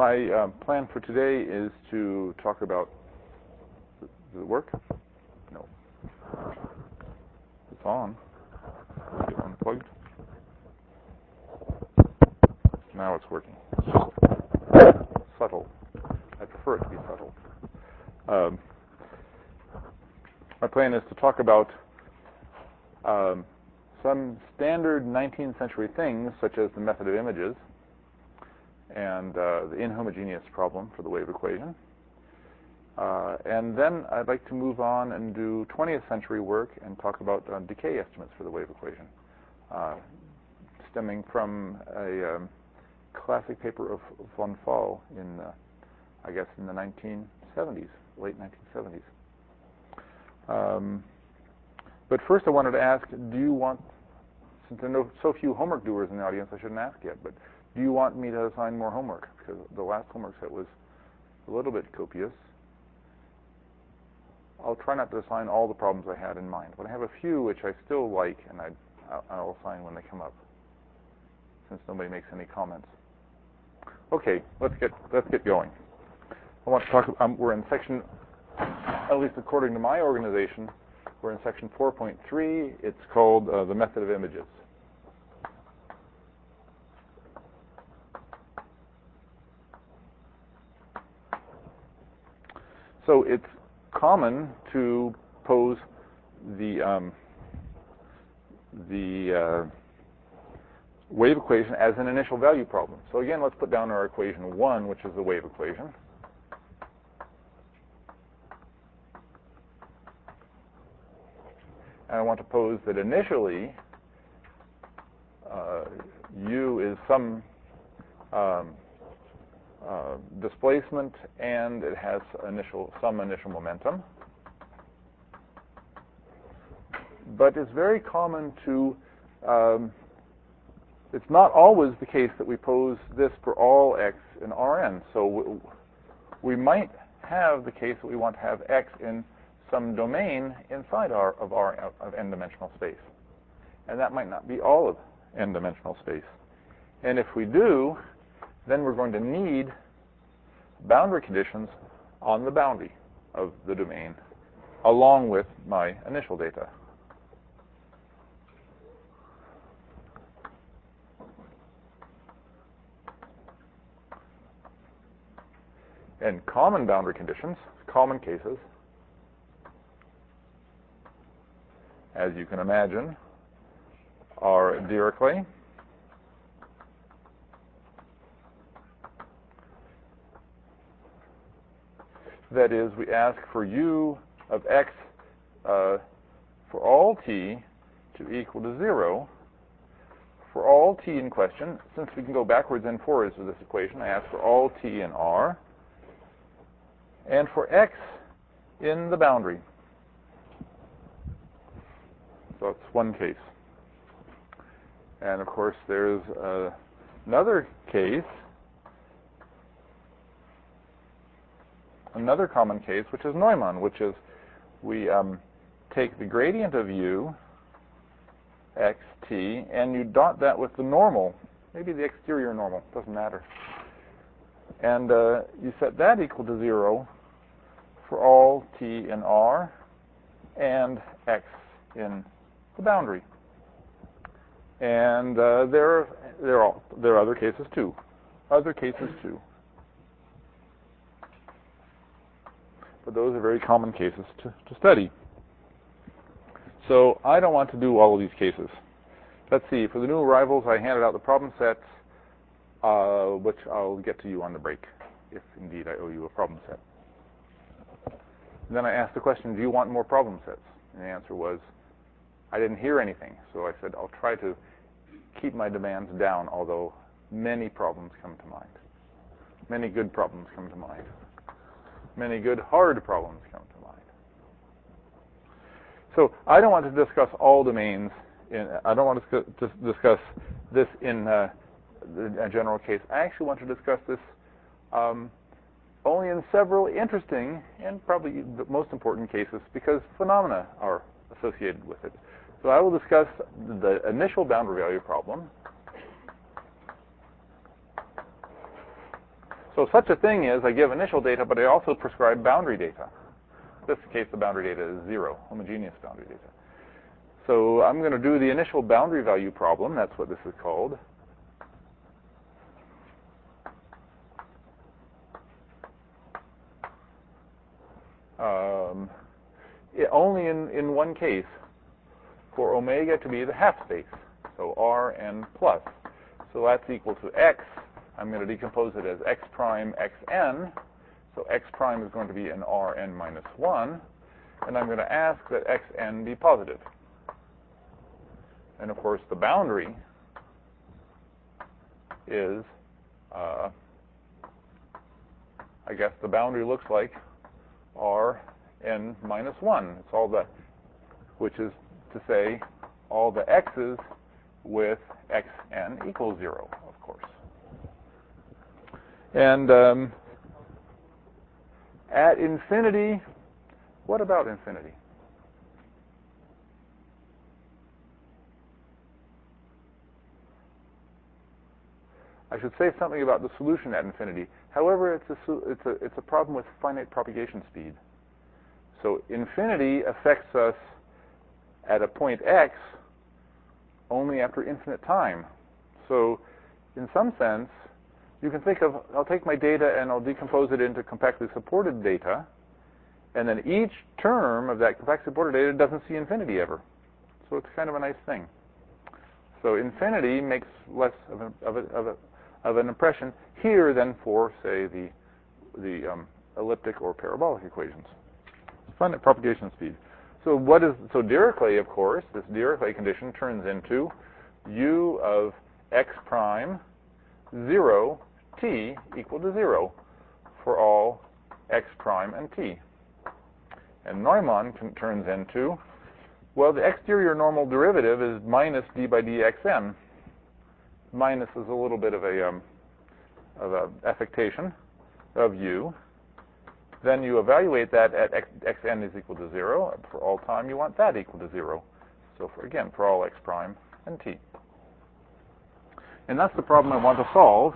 My plan for today is to talk about, does it work? No. It's on. Is it unplugged? Now it's working. Subtle. I prefer it to be subtle. My plan is to talk about some standard 19th century things, such as the method of images and the inhomogeneous problem for the wave equation. And then I'd like to move on and do 20th century work and talk about decay estimates for the wave equation, stemming from a classic paper of von Faul in, I guess, in the 1970s, late 1970s. But first I wanted to ask, do you want, since there are so few homework doers in the audience, I shouldn't ask yet, but do you want me to assign more homework? Because the last homework set was a little bit copious. I'll try not to assign all the problems I had in mind, but I have a few which I still like, and I'll assign when they come up, since nobody makes any comments. Okay, let's get going. I want to talk. We're in section, at least according to my organization, we're in section 4.3. It's called the method of images. So it's common to pose the wave equation as an initial value problem. So again, let's put down our equation 1, which is the wave equation. And I want to pose that initially u is some displacement, and it has some initial momentum. But it's very common to, it's not always the case that we pose this for all x in Rn. So we might have the case that we want to have x in some domain inside of n-dimensional space. And that might not be all of n-dimensional space. And if we do, then we're going to need boundary conditions on the boundary of the domain along with my initial data. And common boundary conditions, common cases, as you can imagine, are Dirichlet, that is, we ask for u of x for all t to equal to 0. For all t in question, since we can go backwards and forwards with this equation, I ask for all t in R, and for x in the boundary. So that's one case. And of course, there's another case, another common case, which is Neumann, which is we take the gradient of u, xt, and you dot that with the normal, maybe the exterior normal, doesn't matter. And you set that equal to 0 for all t in R and x in the boundary. And there are other cases too. But those are very common cases to study. So I don't want to do all of these cases. Let's see, for the new arrivals, I handed out the problem sets, which I'll get to you on the break, if indeed I owe you a problem set. And then I asked the question, do you want more problem sets? And the answer was, I didn't hear anything. So I said, I'll try to keep my demands down, although many problems come to mind. Many good problems come to mind. Many good hard problems come to mind. So I don't want to discuss all domains. I don't want to discuss this in a general case. I actually want to discuss this only in several interesting and probably the most important cases, because phenomena are associated with it. So I will discuss the initial boundary value problem, So such a thing is I give initial data, but I also prescribe boundary data. In this case, the boundary data is 0, homogeneous boundary data. So I'm going to do the initial boundary value problem. That's what this is called. Only in one case, for omega to be the half space, so Rn plus. So that's equal to x. I'm going to decompose it as x prime xn. So x prime is going to be an Rn minus 1. And I'm going to ask that xn be positive. And of course, the boundary is, I guess the boundary looks like Rn minus 1. It's all the, which is to say, all the x's with xn equals 0, of course. And at infinity, what about infinity? I should say something about the solution at infinity. However, it's a problem with finite propagation speed. So infinity affects us at a point x only after infinite time. So in some sense, you can think of, I'll take my data and I'll decompose it into compactly supported data, and then each term of that compactly supported data doesn't see infinity ever. So it's kind of a nice thing. So infinity makes less of an impression here than for, say, the elliptic or parabolic equations. Finite propagation speed. So Dirichlet, of course, this Dirichlet condition turns into u of x prime 0 t equal to 0 for all x prime and t. And Neumann turns into, well, the exterior normal derivative is minus d by dxn. Minus is a little bit of a affectation of u. Then you evaluate that at xn is equal to 0. For all time, you want that equal to 0. So for all x prime and t. And that's the problem I want to solve.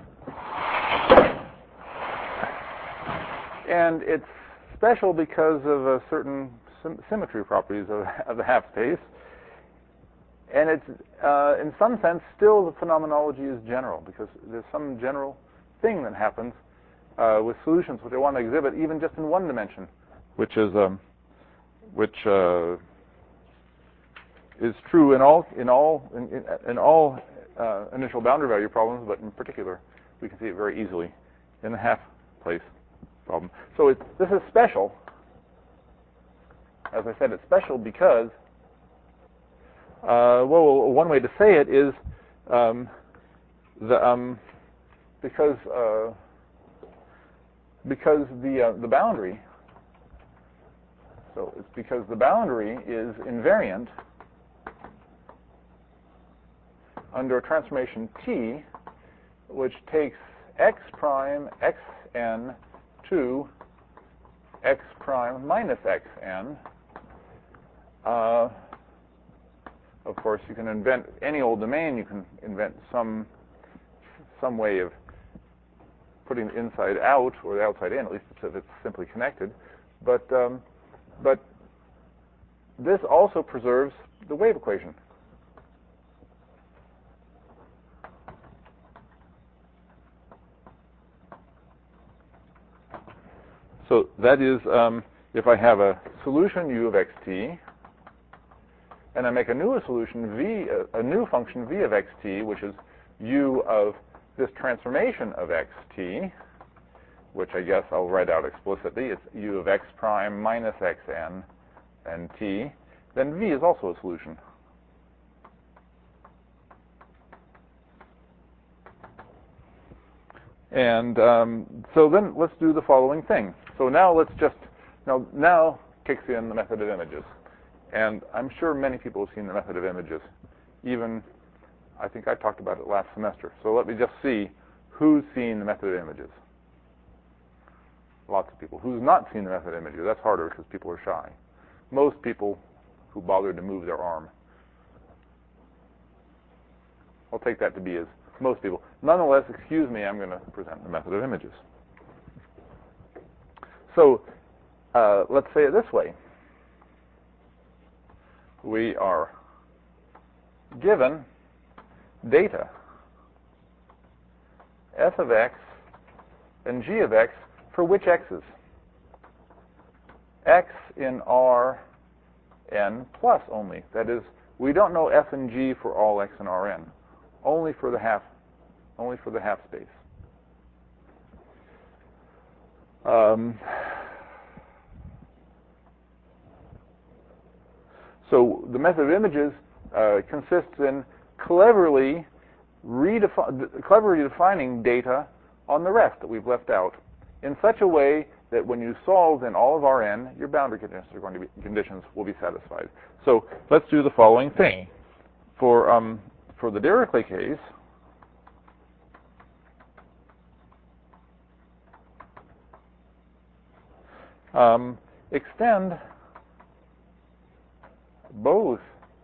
And it's special because of a certain symmetry properties of the half space. And it's, in some sense, still the phenomenology is general, because there's some general thing that happens with solutions which I want to exhibit even just in one dimension, which is true in all initial boundary value problems, but in particular, we can see it very easily in the half place problem. So this is special. As I said, it's special because, one way to say it is because the boundary. So it's because the boundary is invariant under a transformation T, which takes x prime xn to x prime minus xn. Of course, you can invent any old domain. You can invent some way of putting the inside out or the outside in, at least if it's simply connected. But this also preserves the wave equation. So that is, if I have a solution u of xt, and I make a new solution a new function v of xt, which is u of this transformation of xt, which I guess I'll write out explicitly. It's u of x prime minus xn and t. Then v is also a solution. And so then let's do the following thing. So now let's just, now kicks in the method of images. And I'm sure many people have seen the method of images. Even, I think I talked about it last semester. So let me just see who's seen the method of images. Lots of people. Who's not seen the method of images? That's harder because people are shy. Most people who bothered to move their arm. I'll take that to be as most people. Nonetheless, excuse me, I'm going to present the method of images. So let's say it this way. We are given data f of x and g of x for which x's? X in Rn plus only. That is, we don't know f and g for all x in Rn, only for the half space. So the method of images consists in cleverly defining data on the rest that we've left out in such a way that when you solve in all of Rn, your boundary conditions will be satisfied. So let's do the following thing. For the Dirichlet case, extend both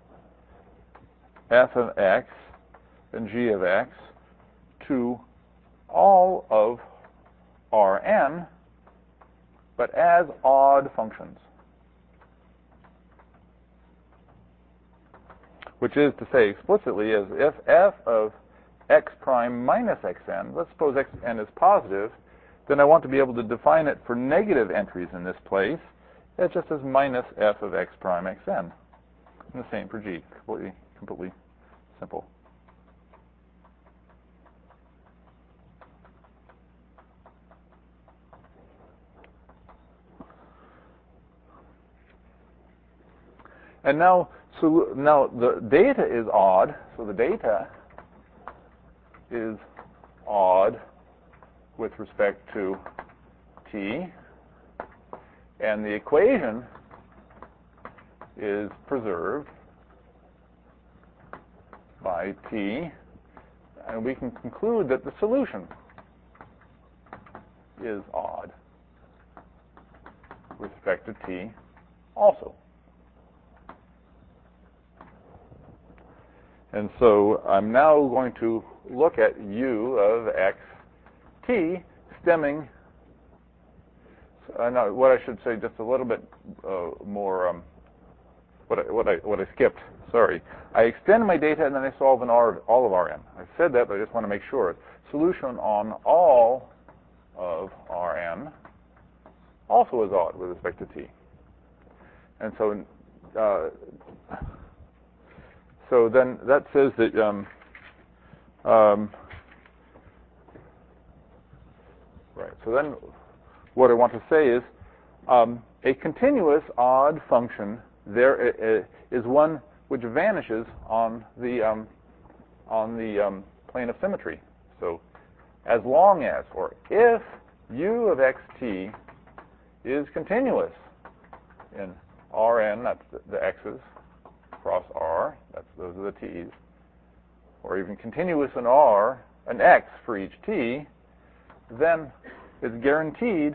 f of x and g of x to all of Rn, but as odd functions. Which is to say explicitly, as if f of x prime minus xn, let's suppose xn is positive, then I want to be able to define it for negative entries in this place as just as minus f of x prime xn. And the same for g, completely simple. And now the data is odd, so the data is odd with respect to t, and the equation is preserved by t, and we can conclude that the solution is odd with respect to t also. And so I'm now going to look at u of x t stemming. Now, what I should say just a little bit more. What I skipped. Sorry. I extend my data and then I solve in all of Rn. I said that, but I just want to make sure. Solution on all of Rn also is odd with respect to t. And so. So then that says that right. So then what I want to say is a continuous odd function there is one which vanishes on the plane of symmetry. So as long as, or if u of xt is continuous in Rn, that's the x's, across R, those are the t's, or even continuous in R, an x for each t, then it's guaranteed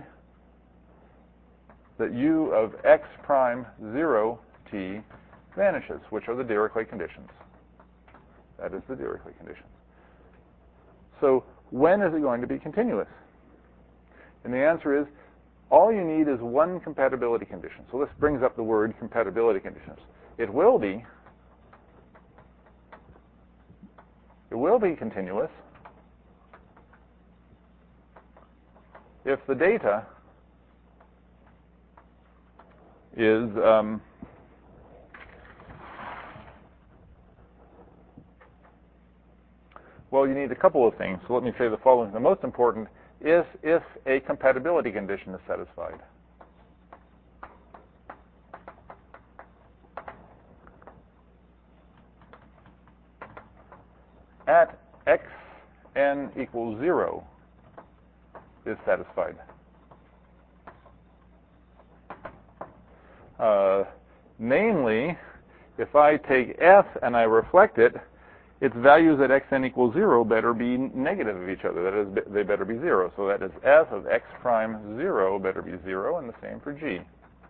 that u of x prime 0 t vanishes, which are the Dirichlet conditions. That is the Dirichlet condition. So when is it going to be continuous? And the answer is, all you need is one compatibility condition. So this brings up the word compatibility conditions. It will be continuous if the data is well, you need a couple of things. So let me say the following. The most important is if a compatibility condition is satisfied. At xn equals 0 is satisfied. Namely, if I take f and I reflect it, its values at xn equals 0 better be negative of each other. That is, they better be 0. So that is f of x prime 0 better be 0, and the same for g.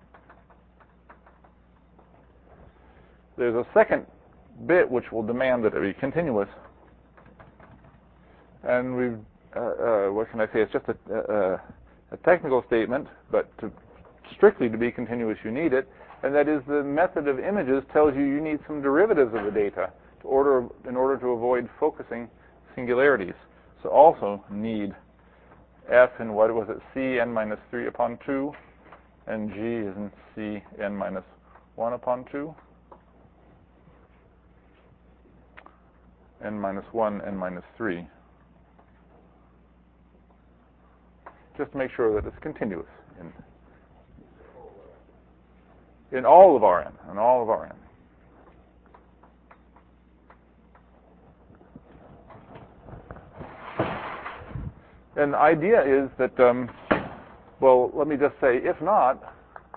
There's a second bit which will demand that it be continuous. And we've, what can I say? It's just a technical statement, but strictly to be continuous you need it, and that is the method of images tells you need some derivatives of the data in order to avoid focusing singularities. So also need f in, what was it, Cn minus 3 upon 2, and g is in Cn minus 1 upon 2, n minus 1, n minus 3. Just to make sure that it's continuous in all of Rn, in all of Rn. And the idea is that, well, let me just say, if not,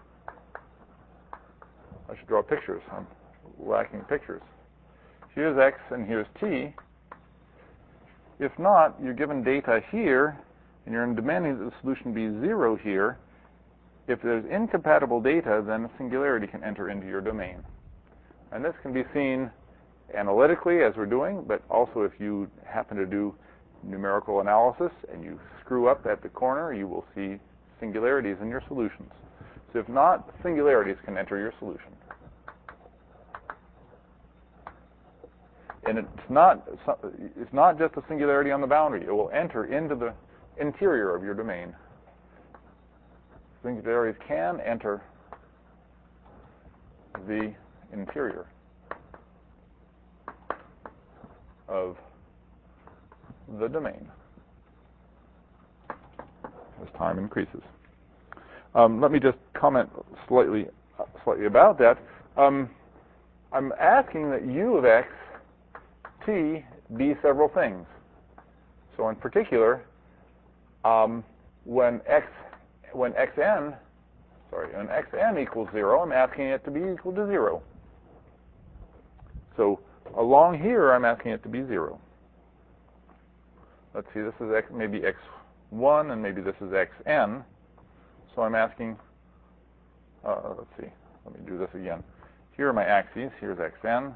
I should draw pictures. I'm lacking pictures. Here's x and here's t. If not, you're given data here, and you're demanding that the solution be 0 here. If there's incompatible data, then a singularity can enter into your domain. And this can be seen analytically, as we're doing, but also if you happen to do numerical analysis and you screw up at the corner, you will see singularities in your solutions. So if not, singularities can enter your solution. And it's not just a singularity on the boundary. It will enter into the interior of your domain. Singularities can enter the interior of the domain as time increases. Let me just comment slightly about that. I'm asking that u of x, t be several things. So in particular, when xn equals 0, I'm asking it to be equal to 0. So along here, I'm asking it to be 0. Let's see, this is maybe x1, and maybe this is xn. So I'm asking, let's see, let me do this again. Here are my axes. Here's xn,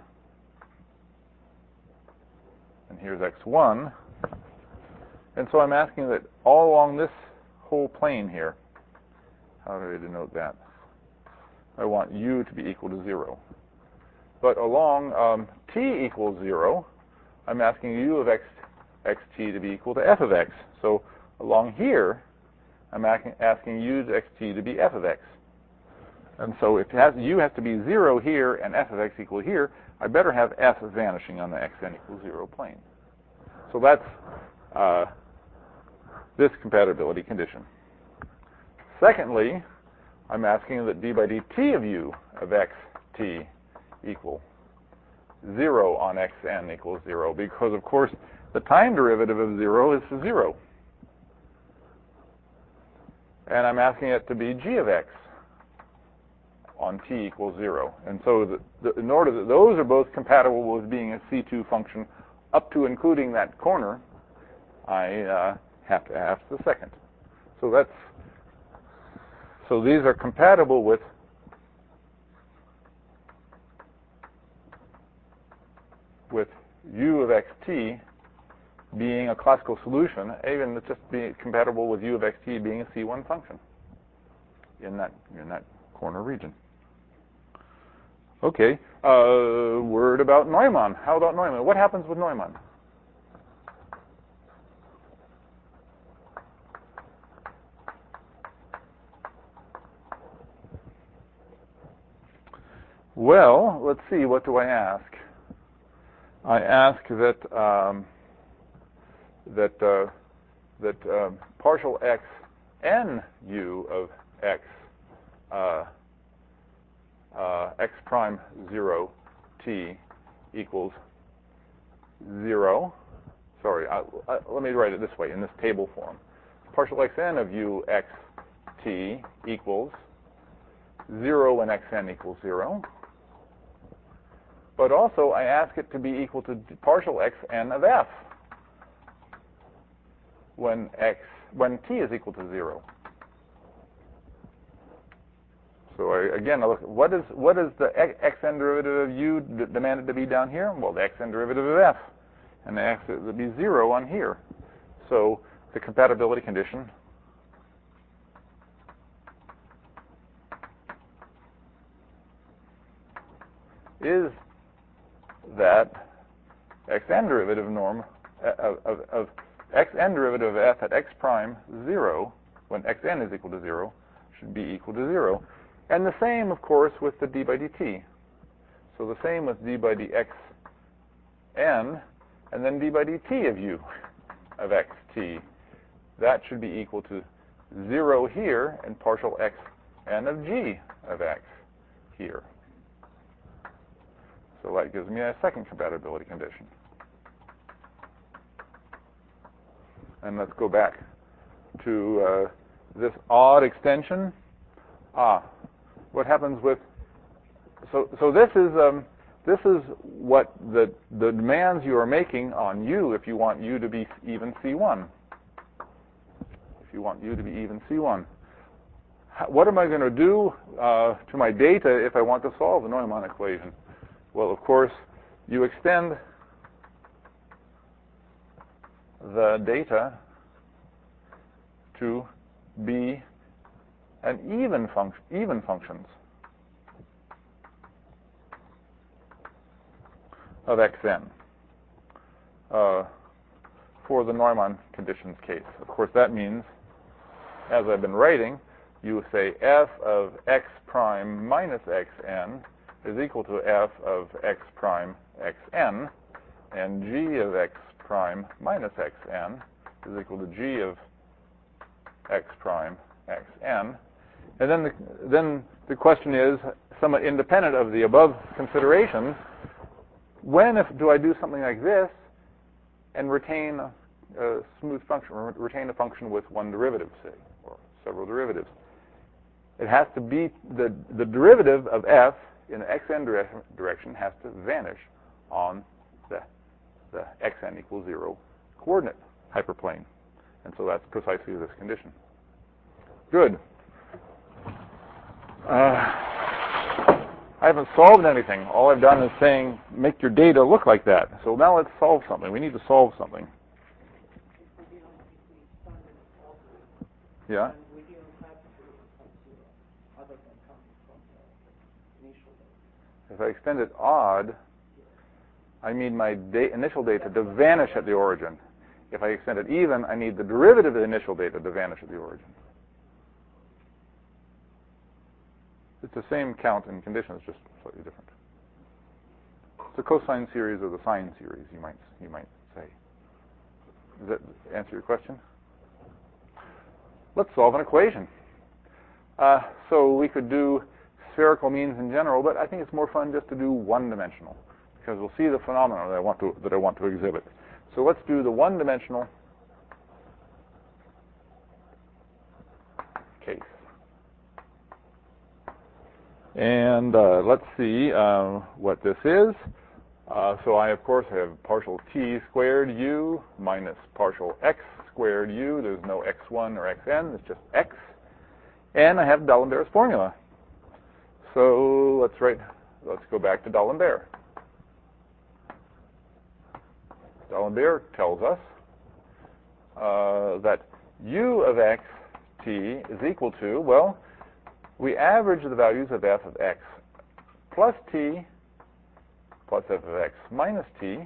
and here's x1. And so I'm asking that all along this whole plane here, how do I denote that? I want u to be equal to 0. But along t equals 0, I'm asking u of xt to be equal to f of x. So along here, I'm asking u of xt to be f of x. And so if u has to be 0 here and f of x equal here, I better have f vanishing on the xn equals 0 plane. So that's this compatibility condition. Secondly, I'm asking that d by dt of u of xt equal 0 on xn equals 0, because, of course, the time derivative of 0 is 0. And I'm asking it to be g of x on t equals 0. And so in order that those are both compatible with being a C2 function up to including that corner, I have to ask the second. So these are compatible with u of xt being a classical solution, even just being compatible with u of xt being a C1 function in that corner region. Okay, word about Neumann. How about Neumann? What happens with Neumann? Well, let's see, what do I ask? I ask that partial x n u of x x prime 0 t equals 0. Sorry, let me write it this way in this table form. Partial x n of u x t equals 0 when xn equals 0. But also, I ask it to be equal to partial xn of f when t is equal to 0. So again, I look at what is the xn derivative of u demanded to be down here? Well, the xn derivative of f, and the x would be 0 on here. So the compatibility condition is that xn derivative norm of xn derivative of f at x prime 0, when xn is equal to 0, should be equal to 0. And the same, of course, with the d by dt. So the same with d by dxn, and then d by dt of u of xt. That should be equal to 0 here, and partial xn of g of x here. So that gives me a second compatibility condition. And let's go back to this odd extension. What happens with, so this is what the demands you are making on u if you want u to be even C1. If you want u to be even C1. What am I going to do to my data if I want to solve the Neumann equation? Well, of course, you extend the data to be an even functions of xn for the Neumann conditions case. Of course, that means, as I've been writing, you say f of x prime minus xn is equal to f of x prime xn, and g of x prime minus xn is equal to g of x prime xn. And then the question is, somewhat independent of the above considerations, when do I do something like this and retain a smooth function, or retain a function with one derivative, say, or several derivatives? It has to be the derivative of f in the xn direction has to vanish on the xn equals 0 coordinate hyperplane. And so that's precisely this condition. Good. I haven't solved anything. All I've done is saying, make your data look like that. So now let's solve something. We need to solve something. Yeah? If I extend it odd, I need my initial data to vanish at the origin. If I extend it even, I need the derivative of the initial data to vanish at the origin. It's the same count and condition, it's just slightly different. It's the cosine series or the sine series, you might say. Does that answer your question? Let's solve an equation. So we could do spherical means in general, but I think it's more fun just to do one-dimensional, because we'll see the phenomena that I want to exhibit. So let's do the one-dimensional case. And let's see what this is. So I, of course, have partial t squared u minus partial x squared u. There's no x1 or xn. It's just x. And I have D'Alembert's formula. So let's go back to D'Alembert. D'Alembert tells us that u of xt is equal to, well, we average the values of f of x plus t plus f of x minus t.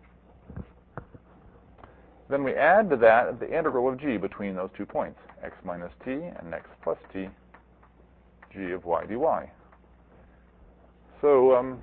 Then we add to that the integral of g between those 2 points, x minus t and x plus t, g of y dy. So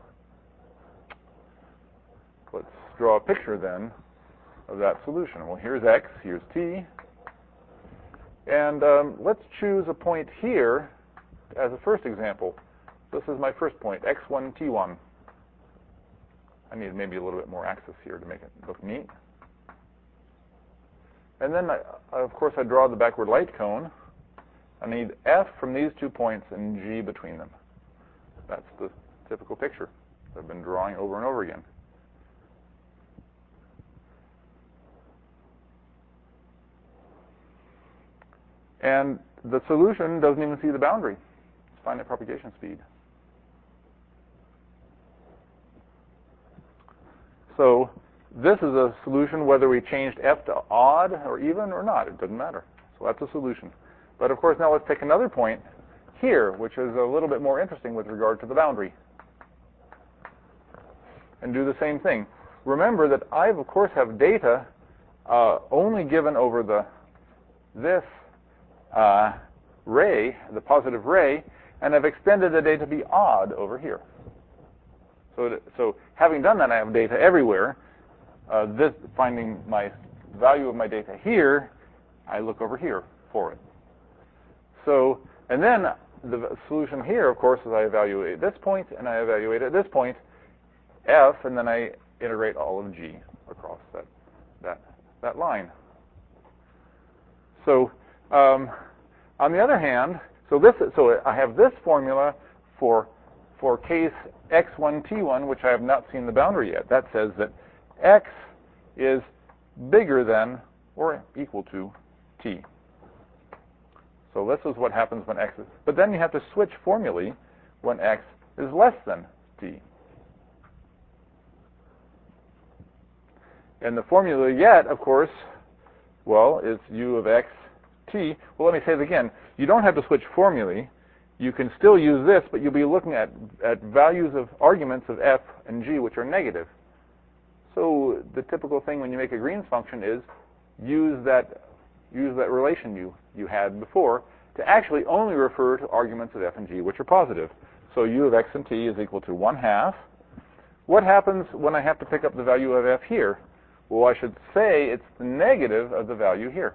let's draw a picture then of that solution. Well, here's x, here's t. And let's choose a point here as a first example. This is my first point, x1, t1. I need maybe a little bit more axis here to make it look neat. And then, of course, I draw the backward light cone. I need f from these 2 points and g between them. That's the typical picture I've been drawing over and over again. And the solution doesn't even see the boundary. It's finite propagation speed. So this is a solution whether we changed f to odd or even or not. It doesn't matter. So that's a solution. But of course, now let's take another point here, which is a little bit more interesting with regard to the boundary. and do the same thing. Remember that I, of course, have data only given over this ray, the positive ray, and I've extended the data to be odd over here. So having done that, I have data everywhere. Finding my value of my data here, I look over here for it. So, and then the solution here, of course, is I evaluate this point, and I evaluate at this point f, and then I integrate all of g across that line. So, on the other hand, so I have this formula for case x1, t1, which I have not seen the boundary yet. That says that x is bigger than or equal to t. So this is what happens when x is. But then you have to switch formulae when x is less than t. And the formula you get, of course, well, is u of x t. Well, let me say it again. You don't have to switch formulae. You can still use this, but you'll be looking at values of arguments of f and g which are negative. So the typical thing when you make a Green's function is use that relation you had before to actually only refer to arguments of f and g which are positive. So u of x and t is equal to 1/2. What happens when I have to pick up the value of f here? Well, I should say it's the negative of the value here.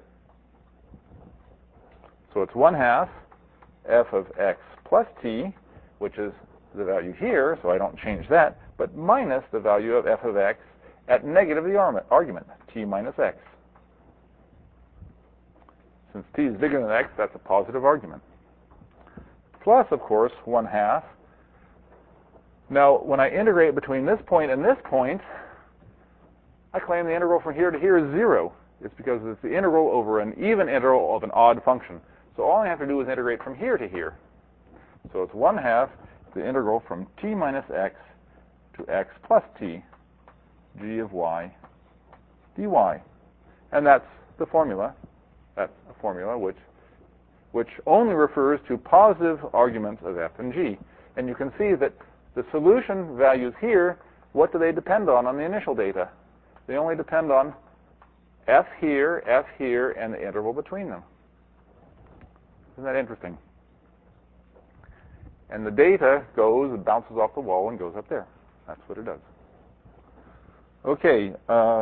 So it's 1/2 f of x plus t, which is the value here, so I don't change that, but minus the value of f of x at negative the argument, t minus x. Since t is bigger than x, that's a positive argument. Plus, of course, 1/2. Now, when I integrate between this point and this point, I claim the integral from here to here is 0. It's because it's the integral over an even integral of an odd function. So all I have to do is integrate from here to here. So it's 1/2 the integral from t minus x to x plus t, g of y dy. And that's the formula. That's a formula which only refers to positive arguments of f and g. And you can see that the solution values here, what do they depend on the initial data? They only depend on f here, and the interval between them. Isn't that interesting? And the data bounces off the wall and goes up there. That's what it does. Okay,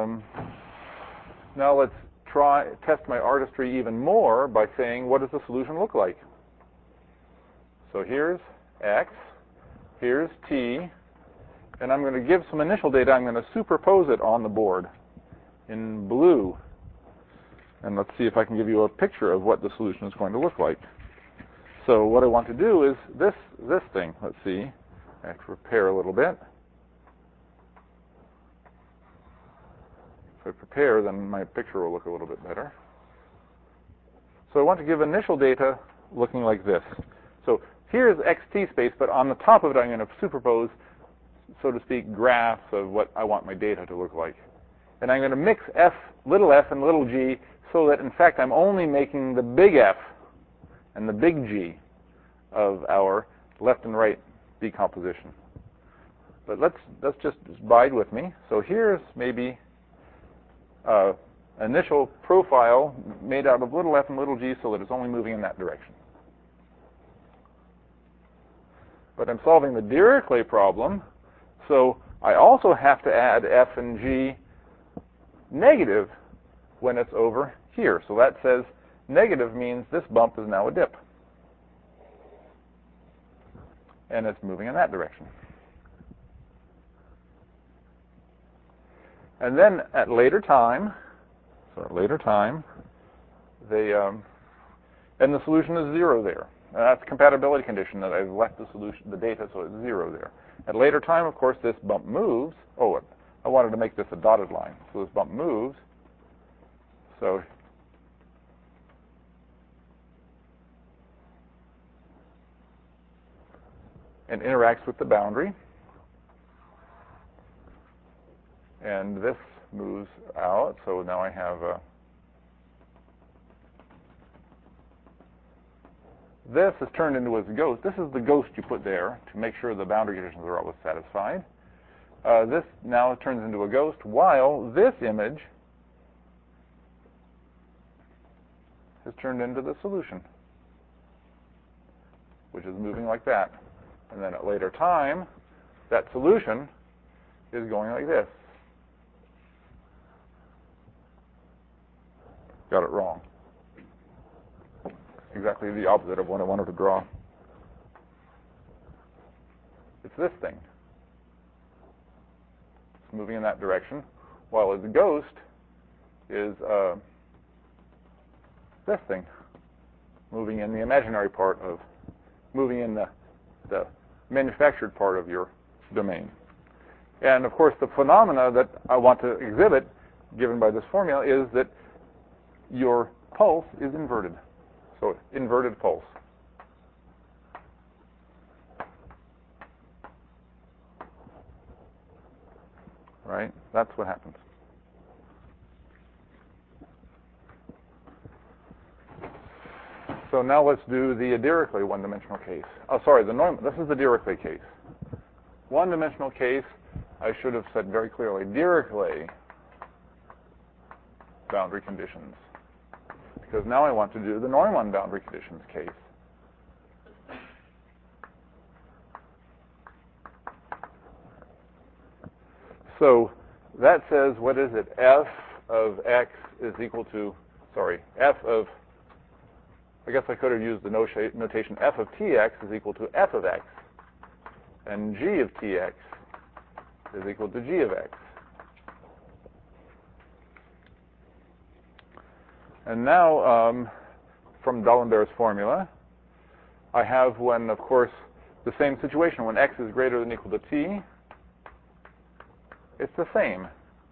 now let's test my artistry even more by saying, what does the solution look like? So here's x, here's t, and I'm going to give some initial data. I'm going to superpose it on the board in blue. And let's see if I can give you a picture of what the solution is going to look like. So what I want to do is this thing. Let's see. I have to prepare a little bit. If I prepare, then my picture will look a little bit better. So I want to give initial data looking like this. So here's xt space, but on the top of it I'm going to superpose, so to speak, graphs of what I want my data to look like. And I'm going to mix little f and little g so that, in fact, I'm only making the big F and the big G of our left and right decomposition. But let's just bide with me. So here's maybe initial profile made out of little f and little g so that it's only moving in that direction. But I'm solving the Dirichlet problem, so I also have to add f and g negative when it's over here. So that says negative means this bump is now a dip. And it's moving in that direction. And then at later time, and the solution is 0 there. And that's a compatibility condition that I've left the data so it's 0 there. At later time, of course, this bump moves. Oh, I wanted to make this a dotted line. So this bump moves. So and interacts with the boundary. And this moves out, so now I have this is turned into a ghost. This is the ghost you put there to make sure the boundary conditions are always satisfied. this now turns into a ghost, while this image has turned into the solution, which is moving like that. And then at a later time, that solution is going like this. Got it wrong. Exactly the opposite of what I wanted to draw. It's this thing. It's moving in that direction, while the ghost is this thing, moving in the imaginary part of, moving in the manufactured part of your domain. And of course, the phenomena that I want to exhibit, given by this formula, is that your pulse is inverted. So inverted pulse. Right? That's what happens. So now let's do the Dirichlet one-dimensional case. Oh, sorry, this is the Dirichlet case. One-dimensional case, I should have said very clearly, Dirichlet boundary conditions. Because now I want to do the Neumann boundary conditions case. So that says, what is it? F of x is equal to, F of, I guess I could have used the notation F of tx is equal to F of x. And G of tx is equal to G of x. And now, from D'Alembert's formula, I have when, of course, the same situation, when x is greater than or equal to t, it's the same.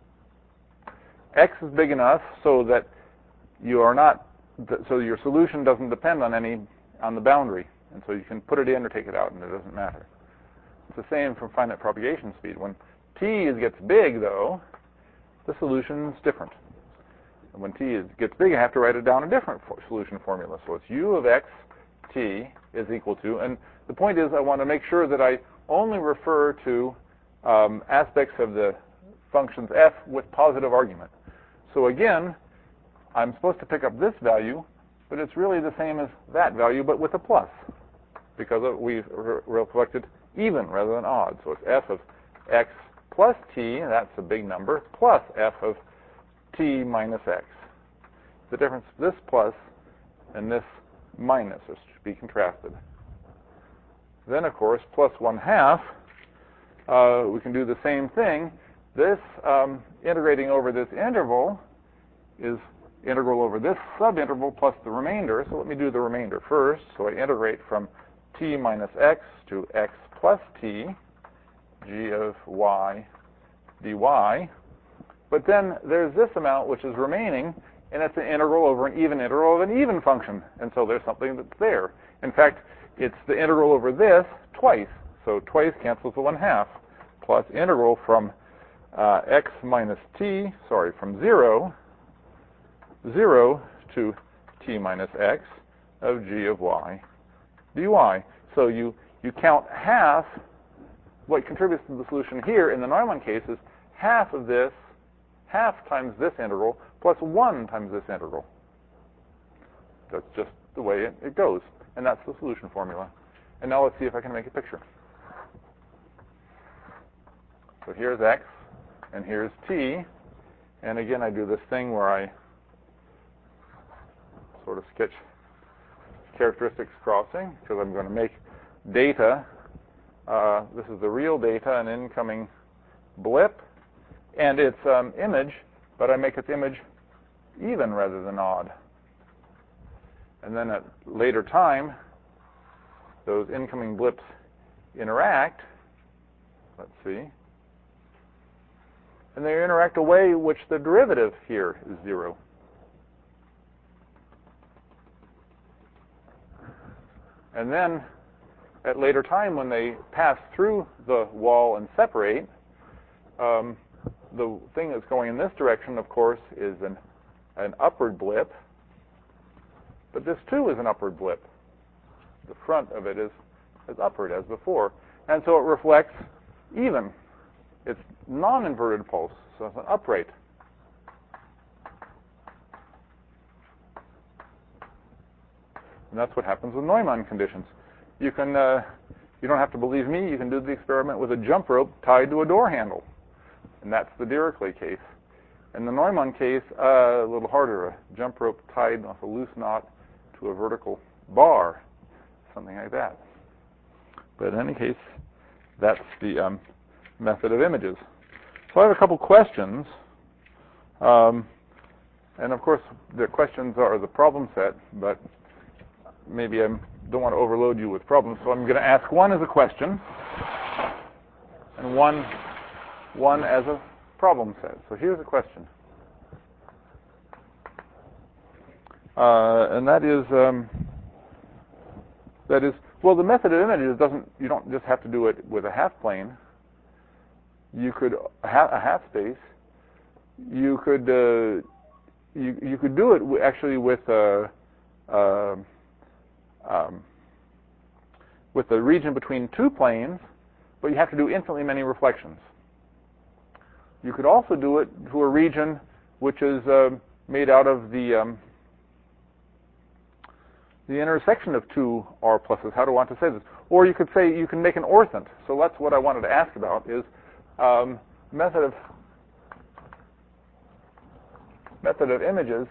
X is big enough so that you are not, so your solution doesn't depend on the boundary. And so you can put it in or take it out, and it doesn't matter. It's the same from finite propagation speed. When t gets big, though, the solution's different. And when t gets big, I have to write it down a different solution formula. So it's u of x t is equal to, and the point is I want to make sure that I only refer to aspects of the functions f with positive argument. So again, I'm supposed to pick up this value, but it's really the same as that value, but with a plus, because we've reflected even rather than odd. So it's f of x plus t, that's a big number, plus f of t minus x. The difference, this plus and this minus, is to be contrasted. Then, of course, plus 1/2, we can do the same thing. This integrating over this interval is integral over this subinterval plus the remainder. So let me do the remainder first. So I integrate from t minus x to x plus t, g of y dy. But then there's this amount which is remaining, and it's an integral over an even integral of an even function. And so there's something that's there. In fact, it's the integral over this twice. So twice cancels the 1/2, plus integral from x minus t, from 0 to t minus x of g of y dy. So you count half. What contributes to the solution here in the Neumann case is half of this, half times this integral, plus 1 times this integral. That's just the way it goes. And that's the solution formula. And now let's see if I can make a picture. So here's x, and here's t. And again, I do this thing where I sort of sketch characteristics crossing, because I'm going to make data. This is the real data, an incoming blip, and its image, but I make its image even rather than odd. And then at later time, those incoming blips interact. Let's see. And they interact a way which the derivative here is 0. And then at later time, when they pass through the wall and separate, the thing that's going in this direction, of course, is an upward blip. But this, too, is an upward blip. The front of it is upward, as before. And so it reflects even. It's non-inverted pulse, so it's an upright. And that's what happens with Neumann conditions. You can, you don't have to believe me. You can do the experiment with a jump rope tied to a door handle, and that's the Dirichlet case. In the Neumann case, a little harder, a jump rope tied off a loose knot to a vertical bar, something like that. But in any case, that's the method of images. So I have a couple questions. And of course, the questions are the problem set, but maybe I don't want to overload you with problems, so I'm going to ask one as a question and one as a problem set. So here's a question. And that is, well, the method of images you don't just have to do it with a half plane. You could a half space. You could do it actually with the region between two planes, but you have to do infinitely many reflections. You could also do it to a region which is made out of the intersection of two R pluses. How do I want to say this? Or you could say you can make an orthant. So that's what I wanted to ask about is method of images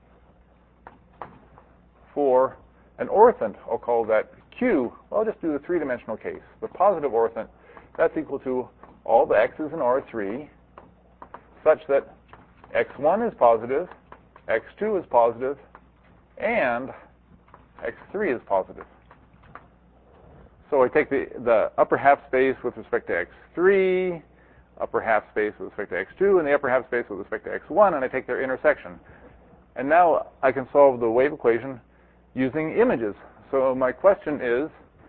for an orthant. I'll call that Q. Well, I'll just do the three-dimensional case. The positive orthant, that's equal to all the x's in R3 such that x1 is positive, x2 is positive, and x3 is positive. So I take the upper half space with respect to x3, upper half space with respect to x2, and the upper half space with respect to x1, and I take their intersection. And now I can solve the wave equation using images. So my question is,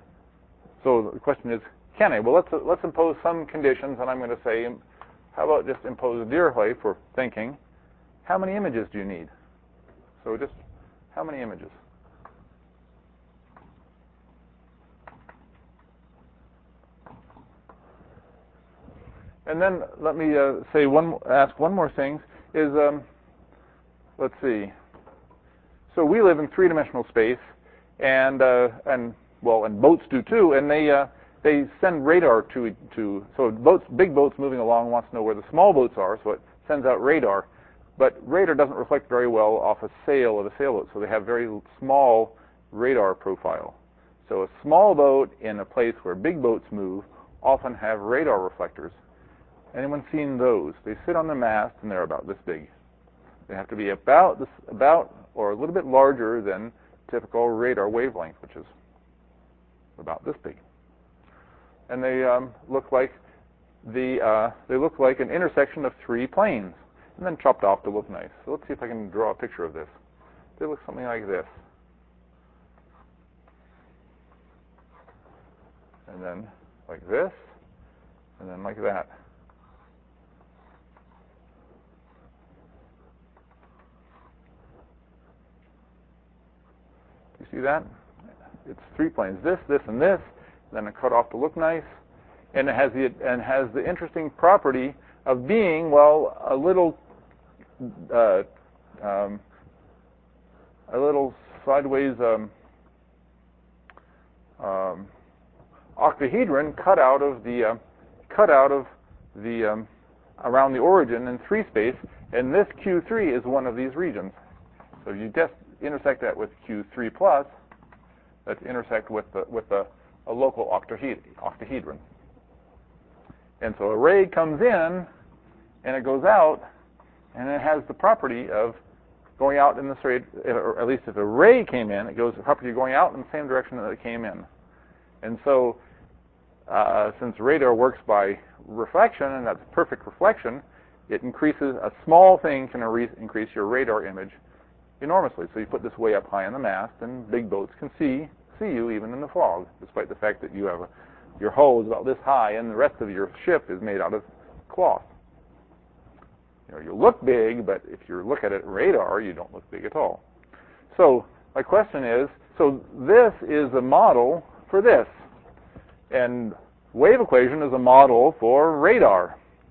can I? Well, let's impose some conditions, and I'm going to say, how about just impose Dirichlet for thinking? How many images do you need? So just how many images? And then let me ask one more thing. Is let's see. So we live in three-dimensional space, and boats do too. And they send radar to so big boats moving along wants to know where the small boats are, so it sends out radar. But radar doesn't reflect very well off a sail of a sailboat, so they have very small radar profile. So a small boat in a place where big boats move often have radar reflectors. Anyone seen those? They sit on the mast and they're about this big. They have to be about or a little bit larger than typical radar wavelength, which is about this big. And they look like an intersection of three planes, and then chopped off to look nice. So let's see if I can draw a picture of this. They look something like this, and then like this, and then like that. You see that? It's three planes. This, and this. Then it cut off to look nice, and it has the interesting property of being a little sideways octahedron cut out of the around the origin in three space, and this Q3 is one of these regions. So you just intersect that with Q3 plus. Let's intersect with a local octahedron. And so a ray comes in, and it goes out, and it has the property of going out in the straight, or at least if a ray came in, it goes the property of going out in the same direction that it came in. And so since radar works by reflection, and that's perfect reflection, it increases, a small thing can increase your radar image enormously. So you put this way up high on the mast, and big boats can see you even in the fog, despite the fact that you have your hull is about this high, and the rest of your ship is made out of cloth. You look big, but if you look at it radar, you don't look big at all. So my question is, so this is a model for this, and wave equation is a model for radar.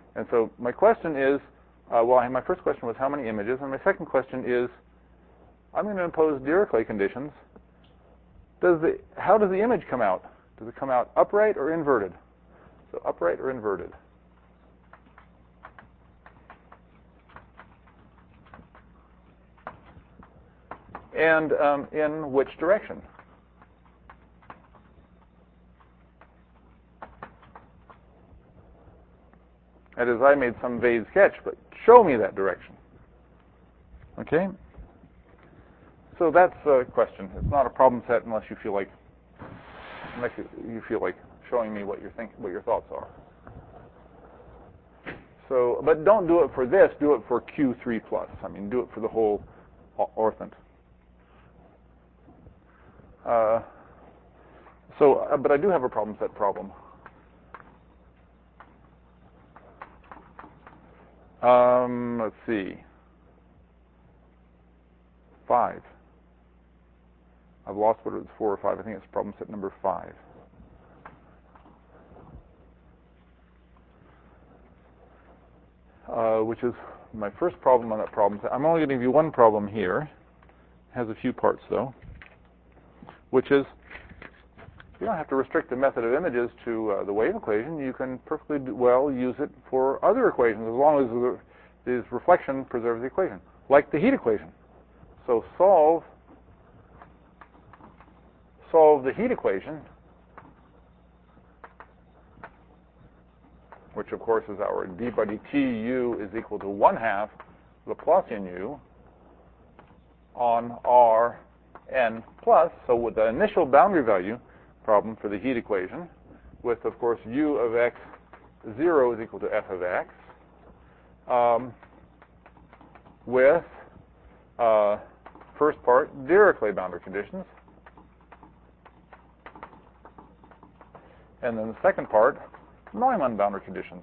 And so my question is, my first question was how many images, and my second question is, I'm going to impose Dirichlet conditions. How does the image come out? Does it come out upright or inverted? So upright or inverted? And in which direction? That is, I made some vague sketch, but show me that direction. Okay? So that's a question. It's not a problem set unless you feel like showing me what your thoughts are. So, but don't do it for this. Do it for Q3+. I mean, do it for the whole orthant. But I do have a problem set problem. Let's see. 5. I've lost whether it's 4 or 5. I think it's problem set number 5. Which is my first problem on that problem set. I'm only going to give you one problem here. It has a few parts, though. Which is, you don't have to restrict the method of images to the wave equation. You can perfectly well use it for other equations as long as the reflection preserves the equation, like the heat equation. So solve the heat equation, which of course is our d by dt u is equal to 1/2 Laplacian u on r n plus. So with the initial boundary value problem for the heat equation, with of course u of x 0 is equal to f of x, with first part Dirichlet boundary conditions, and then the second part Neumann boundary conditions.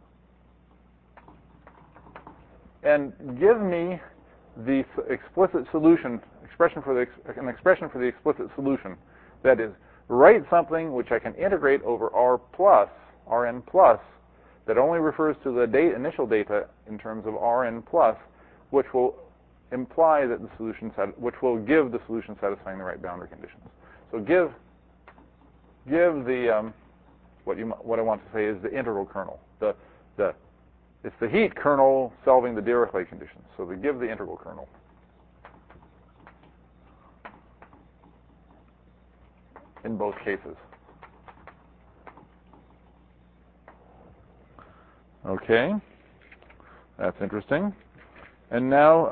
And give me the explicit solution, an expression for the explicit solution. That is, write something which I can integrate over Rn plus, that only refers to the initial data in terms of Rn plus, which will imply that the solution which will give the solution satisfying the right boundary conditions. So give the what I want to say is the integral kernel. It's the heat kernel solving the Dirichlet conditions. So they give the integral kernel. In both cases. Okay, that's interesting. And now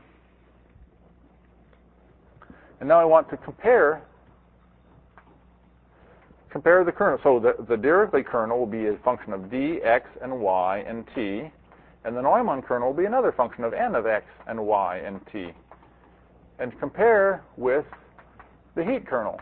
I want to compare the kernel. So the Dirichlet kernel will be a function of d, x, and y, and t. And the Neumann kernel will be another function of n of x and y and t. And compare with the heat kernel.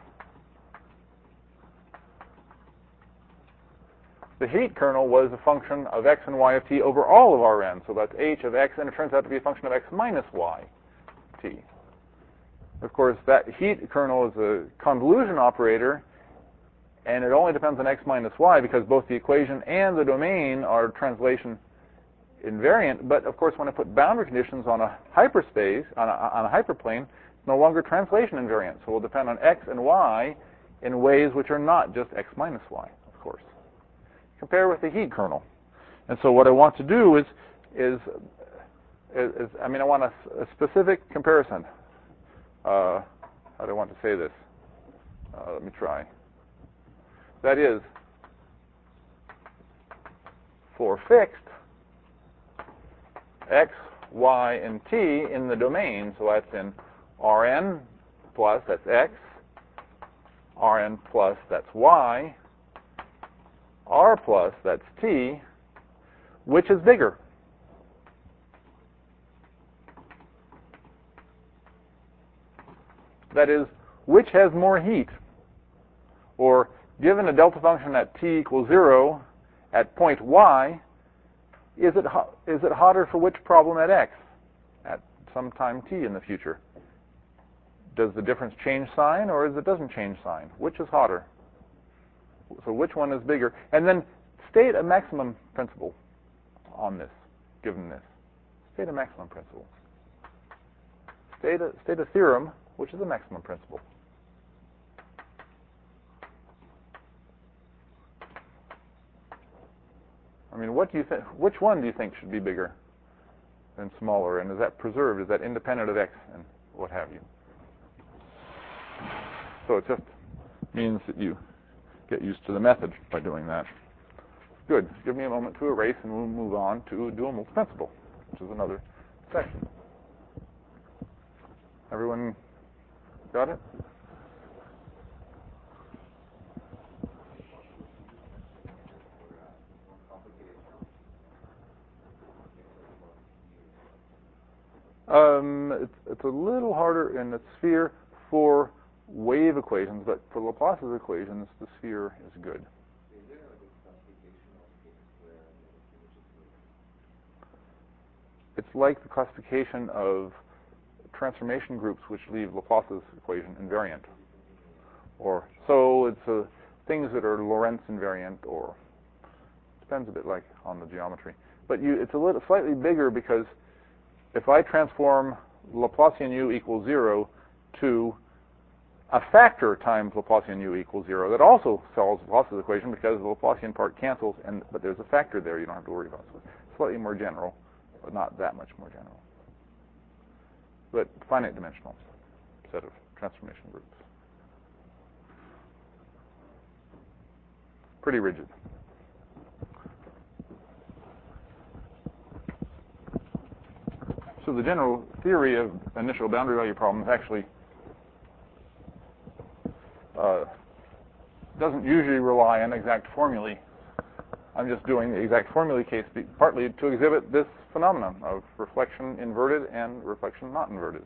The heat kernel was a function of x and y of t over all of Rn. So that's h of x, and it turns out to be a function of x minus y t. Of course, that heat kernel is a convolution operator, and it only depends on x minus y because both the equation and the domain are translation invariant. But of course, when I put boundary conditions on a hyperspace, on a hyperplane, it's no longer translation invariant. So it will depend on x and y in ways which are not just x minus y, of course. Compare with the heat kernel. And so what I want to do is I want a specific comparison. How do I want to say this? Let me try. That is, for fixed x, y, and t in the domain, so that's in Rn plus, that's x, Rn plus, that's y, R plus, that's t, which is bigger? That is, which has more heat? Or, given a delta function at t equals 0 at point y, is it hotter for which problem at x at some time t in the future? Does the difference change sign, or it doesn't change sign? Which is hotter? So which one is bigger? And then state a maximum principle. on this, given this? State a maximum principle. State a theorem, which is a maximum principle. I mean, what do you think? Which one do you think should be bigger than smaller? And is that preserved? Is that independent of x and what have you? So it just means that you get used to the method by doing that. Good. Give me a moment to erase, and we'll move on to dual multiprinciple, which is another section. Everyone got it? It's a little harder in the sphere for wave equations, but for Laplace's equations, the sphere is good. Is there a classification of k-squared It's like the classification of transformation groups which leave Laplace's equation invariant. Or so it's things that are Lorentz invariant, or depends a bit like on the geometry. But it's a little slightly bigger because if I transform Laplacian u equals 0 to a factor times Laplacian u equals 0, that also solves Laplace's equation because the Laplacian part cancels, but there's a factor there you don't have to worry about. So it's slightly more general, but not that much more general. But finite dimensional set of transformation groups. Pretty rigid. So the general theory of initial boundary value problems actually doesn't usually rely on exact formulae. I'm just doing the exact formulae case partly to exhibit this phenomenon of reflection inverted and reflection not inverted.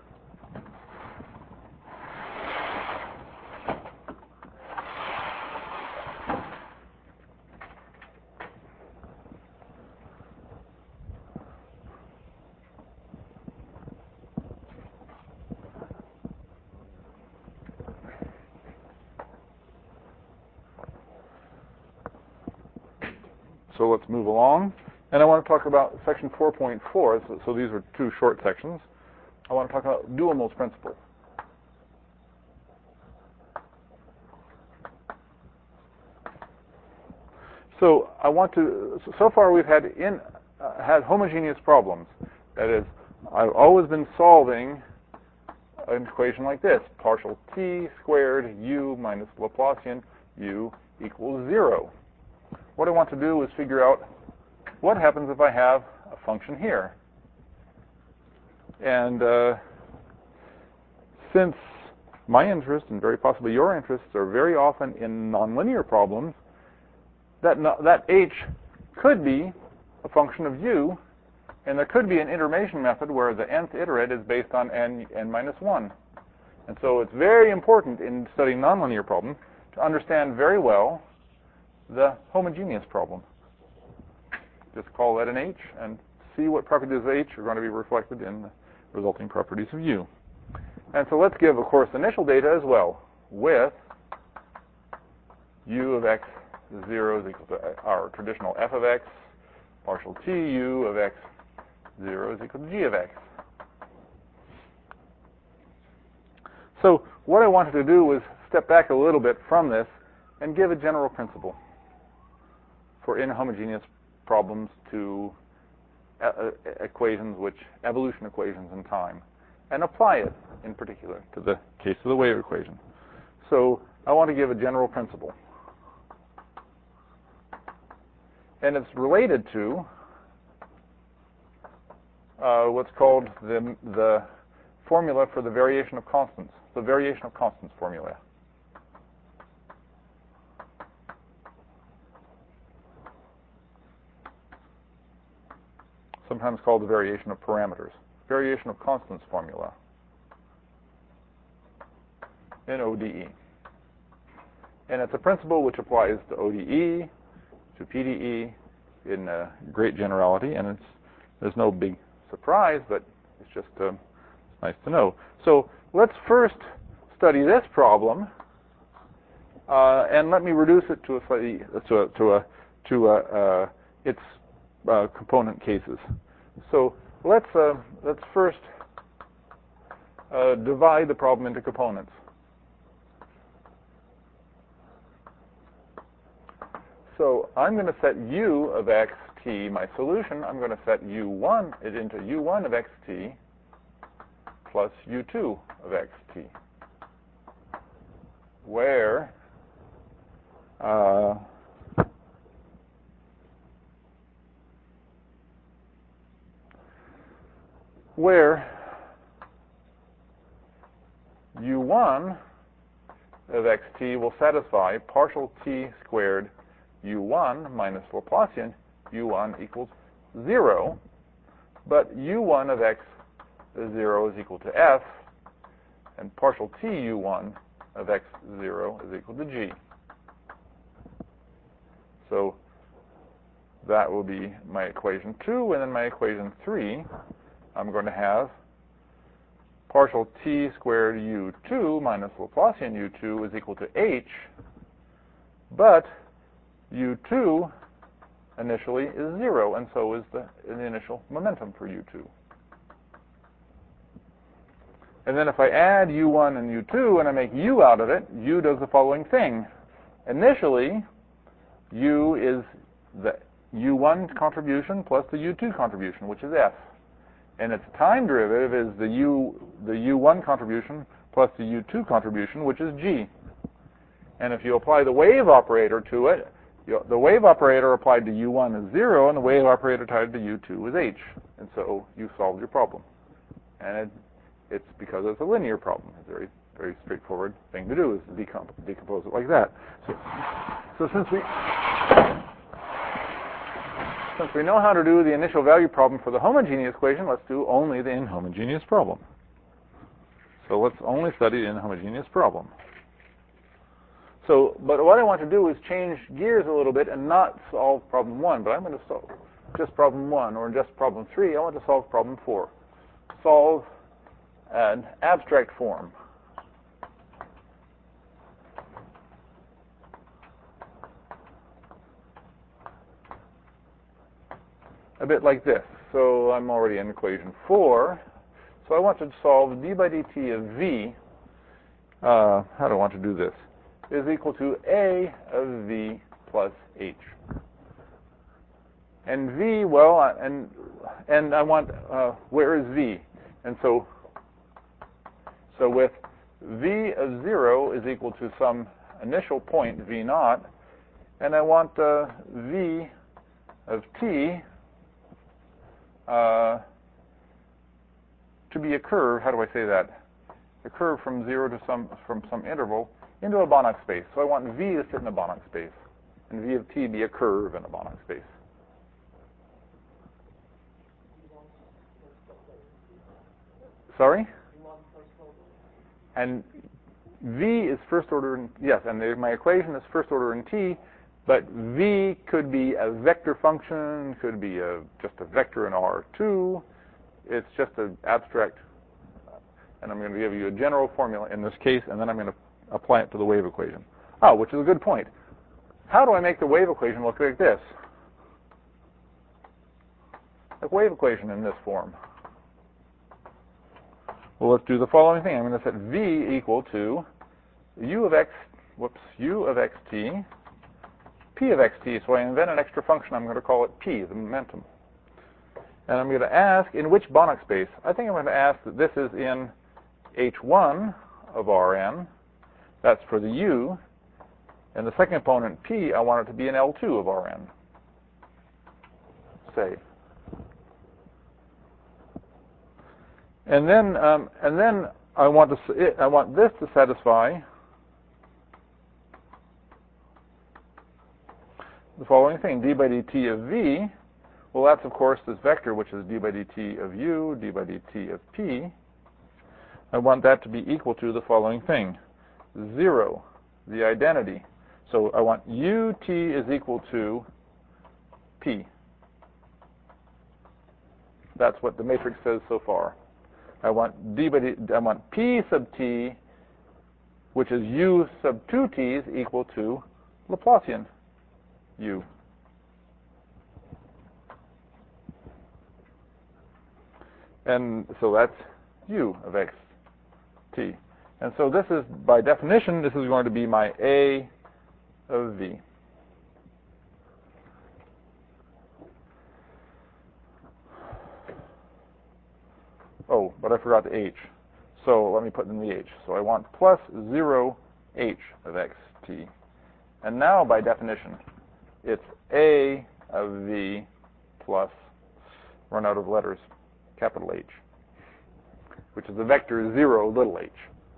So let's move along. And I want to talk about section 4.4. So these are two short sections. I want to talk about Duhamel's principle. So I want to. So far we've had homogeneous problems. That is, I've always been solving an equation like this: partial t squared u minus Laplacian u equals 0. What I want to do is figure out what happens if I have a function here. And since my interest, and very possibly your interests, are very often in nonlinear problems, that h could be a function of u, and there could be an iteration method where the nth iterate is based on n minus 1. And so it's very important in studying nonlinear problems to understand very well the homogeneous problem. Just call that an h and see what properties of h are going to be reflected in the resulting properties of u. And so let's give, of course, initial data as well, with u of x 0 is equal to our traditional f of x, partial t u of x 0 is equal to g of x. So what I wanted to do was step back a little bit from this and give a general principle for inhomogeneous problems to equations, evolution equations in time, and apply it in particular to the case of the wave equation. So I want to give a general principle. And it's related to what's called the formula for the variation of constants, the variation of constants formula. Sometimes called the variation of parameters, variation of constants formula in ODE. And it's a principle which applies to ODE, to PDE in great generality, and there's no big surprise, but it's just nice to know. So let's first study this problem, and let me reduce it to its component cases. So let's first divide the problem into components. So I'm going to set u of xt, my solution, I'm going to set it into u1 of xt plus u2 of xt, where u1 of xt will satisfy partial t squared u1 minus Laplacian u1 equals 0, but u1 of x0 is equal to f, and partial t u1 of x0 is equal to g. So that will be my equation 2, and then my equation 3, I'm going to have partial t squared u2 minus Laplacian u2 is equal to h, but u2 initially is 0, and so is the initial momentum for u2. And then if I add u1 and u2 and I make u out of it, u does the following thing. Initially, u is the u1 contribution plus the u2 contribution, which is f. And its time derivative is the u1 contribution plus the u2 contribution, which is g. And if you apply the wave operator to it, the wave operator applied to u1 is 0, and the wave operator tied to u2 is h. And so you solved your problem. And it's because it's a linear problem. It's a very, very straightforward thing to do, is to decompose it like that. So since we know how to do the initial value problem for the homogeneous equation, let's do only the inhomogeneous problem. So let's only study the inhomogeneous problem. So, but what I want to do is change gears a little bit and not solve problem 1, but I'm going to solve just problem 1 or just problem 3. I want to solve problem 4. Solve an abstract form. A bit like this. So I'm already in equation 4. So I want to solve d by dt of v. How do I want to do this? Is equal to a of v plus h. And v, well, and I want, where is v? And so with v of 0 is equal to some initial point, v naught, and I want v of t to be a curve. How do I say that? A curve from 0 to some interval into a Banach space. So I want v to sit in a Banach space, and v of t be a curve in a Banach space. Sorry? And v is first order in, yes, and my equation is first order in t, but v could be a vector function, could be just a vector in R2. It's just an abstract, and I'm going to give you a general formula in this case, and then I'm going to apply it to the wave equation. Oh, which is a good point. How do I make the wave equation look like this? The wave equation in this form. Well, let's do the following thing. I'm going to set v equal to u of xt, p of xt. So I invent an extra function. I'm going to call it p, the momentum. And I'm going to ask in which Banach space. I think I'm going to ask that this is in h1 of Rn. That's for the u. And the second component, p, I want it to be in L2 of Rn. Say. And then I want this to satisfy the following thing: d by dt of v. Well, that's of course this vector, which is d by dt of u, d by dt of p. I want that to be equal to the following thing: 0, the identity. So I want ut is equal to p. That's what the matrix says so far. I want I want p sub t, which is u sub 2 t's, equal to Laplacian u. And so that's u of xt. And so this is, by definition, this is going to be my a of v. Oh, but I forgot the h. So let me put in the h. So I want plus 0 h of xt. And now, by definition, it's a of v plus, run out of letters, capital H, which is the vector 0 little h.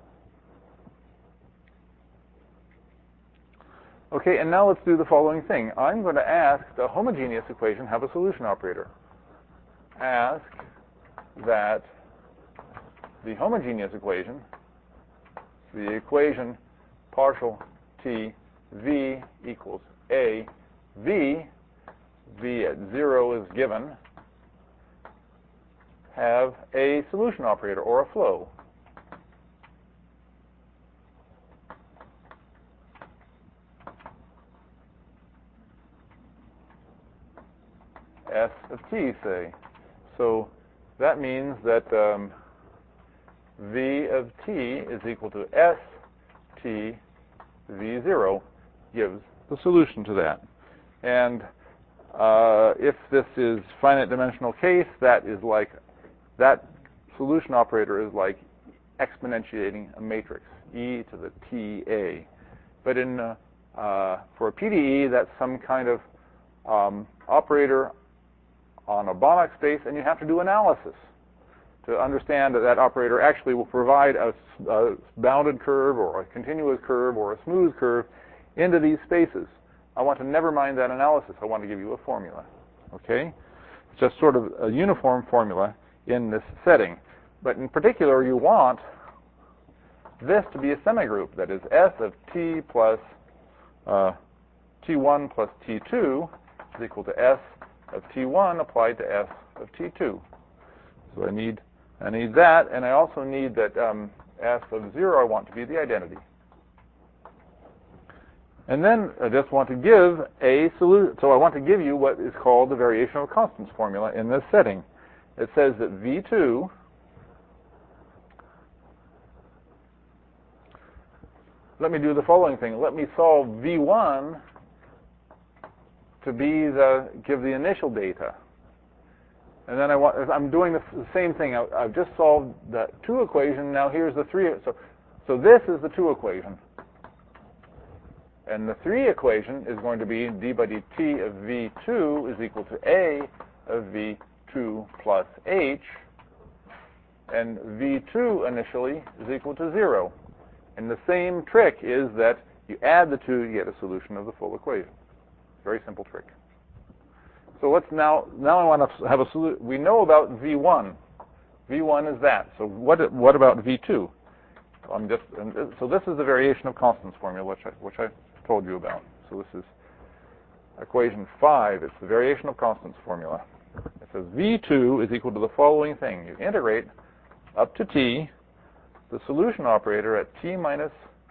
Okay, and now let's do the following thing. I'm going to ask the homogeneous equation have a solution operator. Ask that the homogeneous equation, the equation partial t v equals a v at 0 is given, have a solution operator or a flow. S of t, say. So that means that v of t is equal to s t v0 gives the solution to that. And if this is finite dimensional case, that solution operator is like exponentiating a matrix, e to the ta. But for a PDE, that's some kind of operator on a Banach space, and you have to do analysis to understand that that operator actually will provide a bounded curve or a continuous curve or a smooth curve into these spaces. I want to never mind that analysis. I want to give you a formula. Okay? It's just sort of a uniform formula in this setting. But in particular, you want this to be a semigroup. That is, S of t plus t1 plus t2 is equal to S of t1 applied to S of t2. So I need that, and I also need that S of 0 I want to be the identity. And then I just want to give a solution. So I want to give you what is called the variational constants formula in this setting. It says that V2 let me do the following thing. Let me solve V1 to give the initial data. And then I'm doing the same thing. I've just solved the 2 equation. Now here's the 3. So this is the 2 equation. And the 3 equation is going to be d by dt of V2 is equal to a of V2 plus h. And V2 initially is equal to 0. And the same trick is that you add the 2, you get a solution of the full equation. Very simple trick. So let's now I want to have a solution. We know about V1. V1 is that. So what about V2? So this is the variation of constants formula, which I told you about. So this is equation 5. It's the variation of constants formula. It says V2 is equal to the following thing. You integrate up to t the solution operator at t minus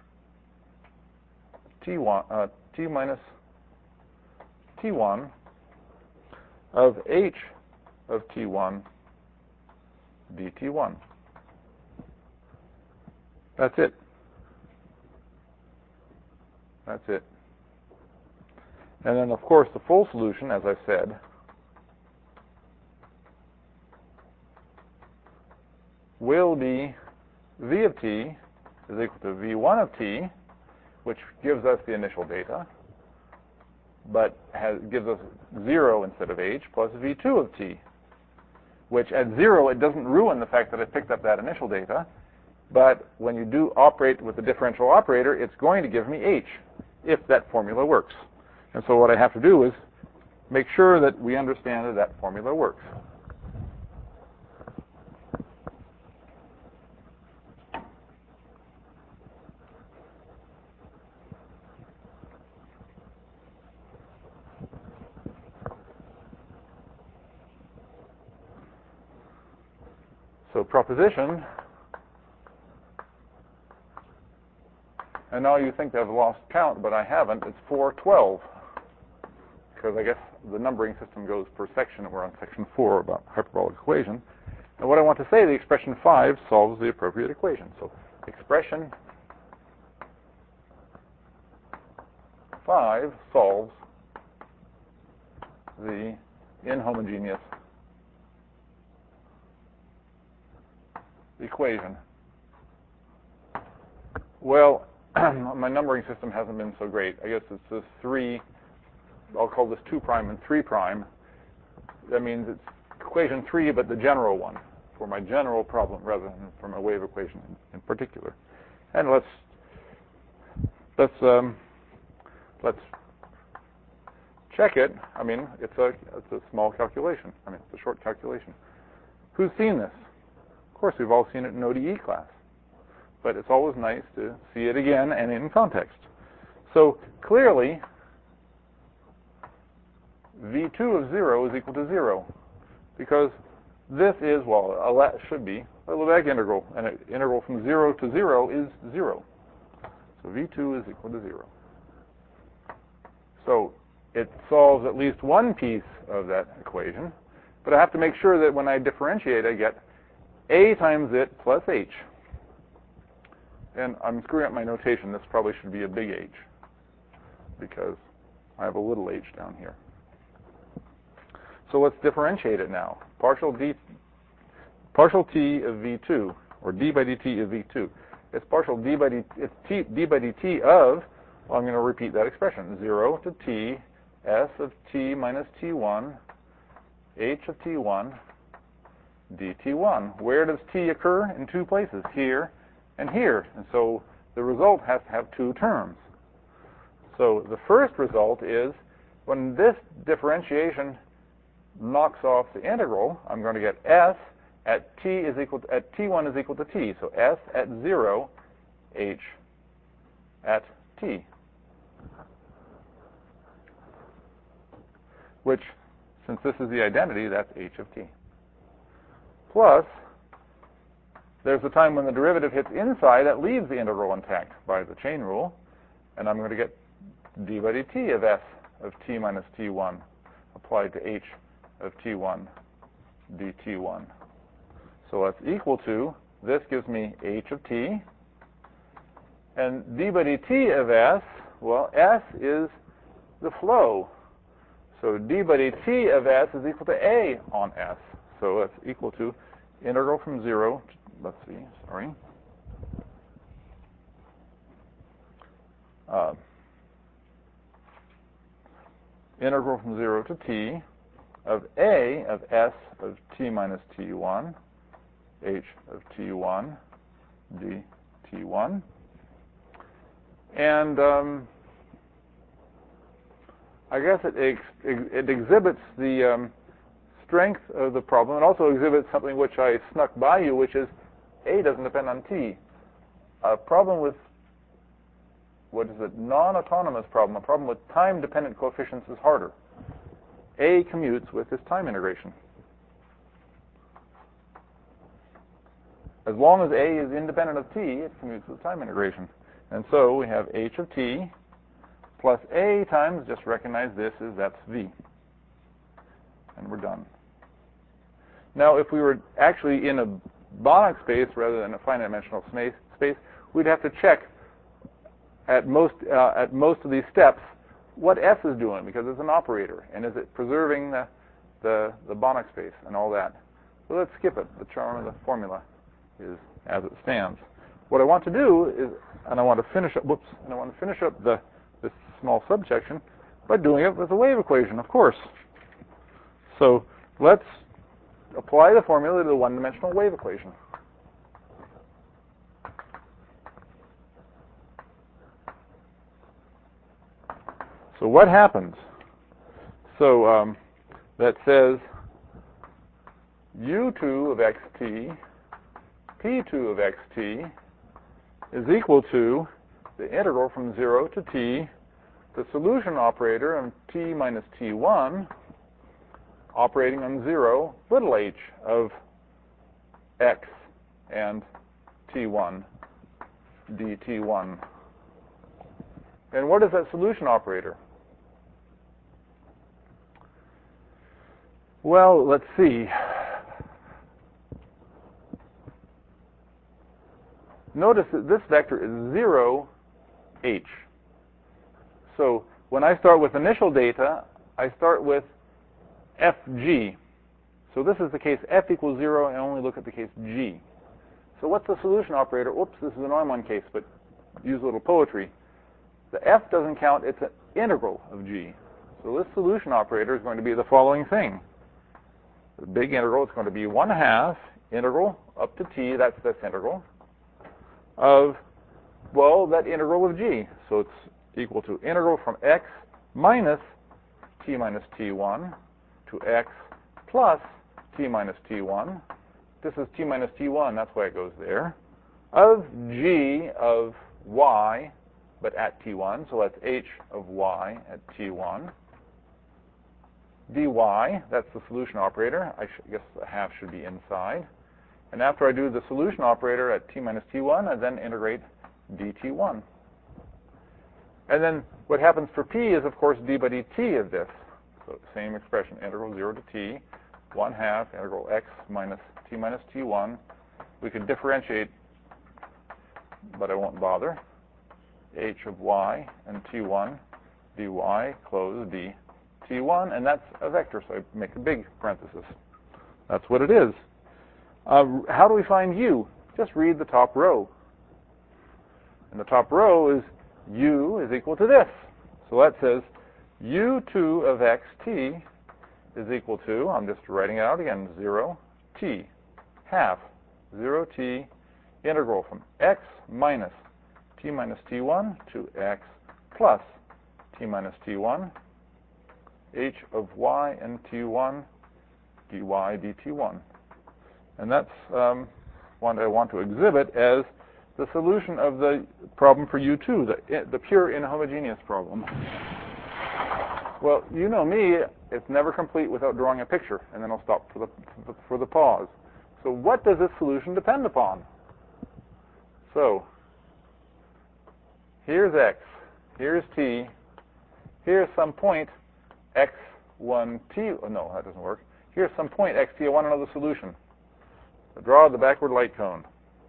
t1 of h of t1 dt1. That's it. That's it. And then, of course, the full solution, as I said, will be v of t is equal to v1 of t, which gives us the initial data, but gives us 0 instead of h, plus v2 of t, which at 0, it doesn't ruin the fact that I picked up that initial data, but when you do operate with the differential operator, it's going to give me h, if that formula works. And so what I have to do is make sure that we understand that that formula works. So proposition, and now you think I've lost count, but I haven't. It's 412, because I guess the numbering system goes per section, and we're on section 4 about hyperbolic equation. And what I want to say, the expression 5 solves the appropriate equation. So expression 5 solves the inhomogeneous equation. Well, my numbering system hasn't been so great. I guess it's this 3, I'll call this 2' and 3'. That means it's equation 3, but the general one, for my general problem rather than for my wave equation in particular. And let's check it. I mean, it's a small calculation. I mean, it's a short calculation. Who's seen this? Of course, we've all seen it in ODE class. But it's always nice to see it again and in context. So clearly, V2 of 0 is equal to 0, because this is, well, should be a Lebesgue integral, and an integral from 0 to 0 is 0. So V2 is equal to 0. So it solves at least one piece of that equation, but I have to make sure that when I differentiate, I get A times it plus H. And I'm screwing up my notation. This probably should be a big H, because I have a little h down here. So let's differentiate it now. Partial t of v2, or d by dt of v2. It's partial d by dt of, well, I'm going to repeat that expression, 0 to t, s of t minus t1, h of t1, dt1. Where does t occur? In two places, here and here. And so the result has to have two terms. So the first result is when this differentiation knocks off the integral, I'm going to get s at t is equal to, at t1 is equal to t. So s at 0, h at t. Which, since this is the identity, that's h of t. Plus, there's a time when the derivative hits inside that leaves the integral intact by the chain rule, and I'm going to get d by dt of s of t minus t1 applied to h of t1 dt1. So that's equal to, this gives me h of t, and d by dt of s, well, s is the flow. So d by dt of s is equal to a on s. So that's equal to integral from 0 to, let's see, sorry. Integral from 0 to t of a of s of t minus t1, h of t1, dt1. And I guess it exhibits the strength of the problem. It also exhibits something which I snuck by you, which is a doesn't depend on t. A problem with, what is it, non-autonomous problem, a problem with time-dependent coefficients is harder. A commutes with this time integration. As long as a is independent of t, it commutes with time integration. And so we have h of t plus a times, just recognize this as, that's v. And we're done. Now, if we were actually in a Banach space rather than a finite dimensional space, we'd have to check at most of these steps what s is doing, because it's an operator, and is it preserving the Banach space and all that. So let's skip it. The charm of the formula is as it stands. What I want to do is, and I want to finish up, this small subsection by doing it with a wave equation, of course. So let's apply the formula to the one-dimensional wave equation. So what happens? So that says u2 of xt, p2 of xt is equal to the integral from 0 to t, the solution operator of t minus t1 operating on 0, little h of x and t1 dt1. And what is that solution operator? Well, let's see. notice that this vector is 0, h. So when I start with initial data, I start with fg. So this is the case f equals 0, and I only look at the case g. So what's the solution operator? Oops, this is an OM1 case, but use a little poetry. The f doesn't count, it's an integral of g. So this solution operator is going to be the following thing. The big integral is going to be 1/2 integral up to t, that's this integral, of, well, that integral of g. So it's equal to integral from x minus t minus t1 to x plus t minus t1. This is t minus t1, that's why it goes there, of g of y, but at t1, so that's h of y at t1, dy, that's the solution operator. I guess the half should be inside. And after I do the solution operator at t minus t1, I then integrate dt1. And then what happens for p is, of course, d by dt of this. So same expression, integral 0 to t, 1/2 integral x minus t minus t1. We could differentiate, but I won't bother. H of y and t1 dy close dt1, and that's a vector, so I make a big parenthesis. That's what it is. How do we find u? Just read the top row. And the top row is u is equal to this. So that says u2 of xt is equal to, I'm just writing it out again, 0 t, half, 0 t, integral from x minus t minus t1 to x plus t minus t1, h of y and t1, dy dt1. And that's one I want to exhibit as the solution of the problem for U2, the pure inhomogeneous problem. Well, you know me, it's never complete without drawing a picture, and then I'll stop for the pause. So what does this solution depend upon? So here's x, here's t, here's some point x1t, oh no, that doesn't work. Here's some point xt, I want to know the solution. So draw the backward light cone.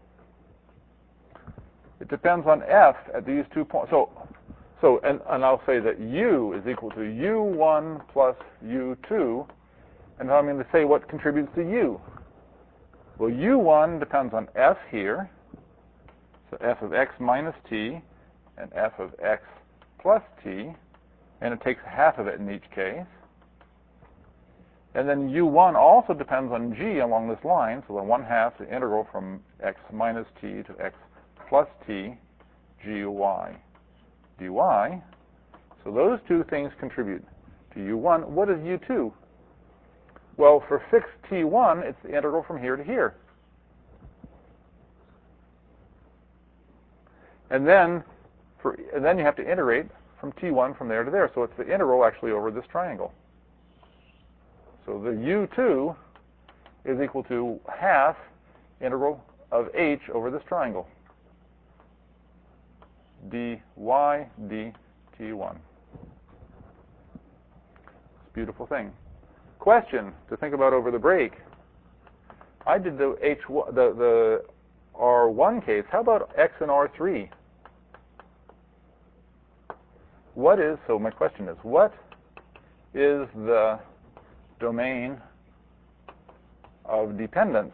It depends on f at these 2 points. And I'll say that u is equal to u1 plus u2, and now I'm going to say what contributes to u. Well, u1 depends on f here, so f of x minus t, and f of x plus t, and it takes half of it in each case. And then u1 also depends on g along this line, so the 1/2 the integral from x minus t to x plus t, gy dy. So those two things contribute to u1. What is u2? Well, for fixed t1, it's the integral from here to here. And then you have to integrate from t1 from there to there. So it's the integral actually over this triangle. So the u2 is equal to half integral of h over this triangle. dy dt1. It's a beautiful thing. Question to think about over the break. I did the R1 case. How about x and R3? So my question is, what is the domain of dependence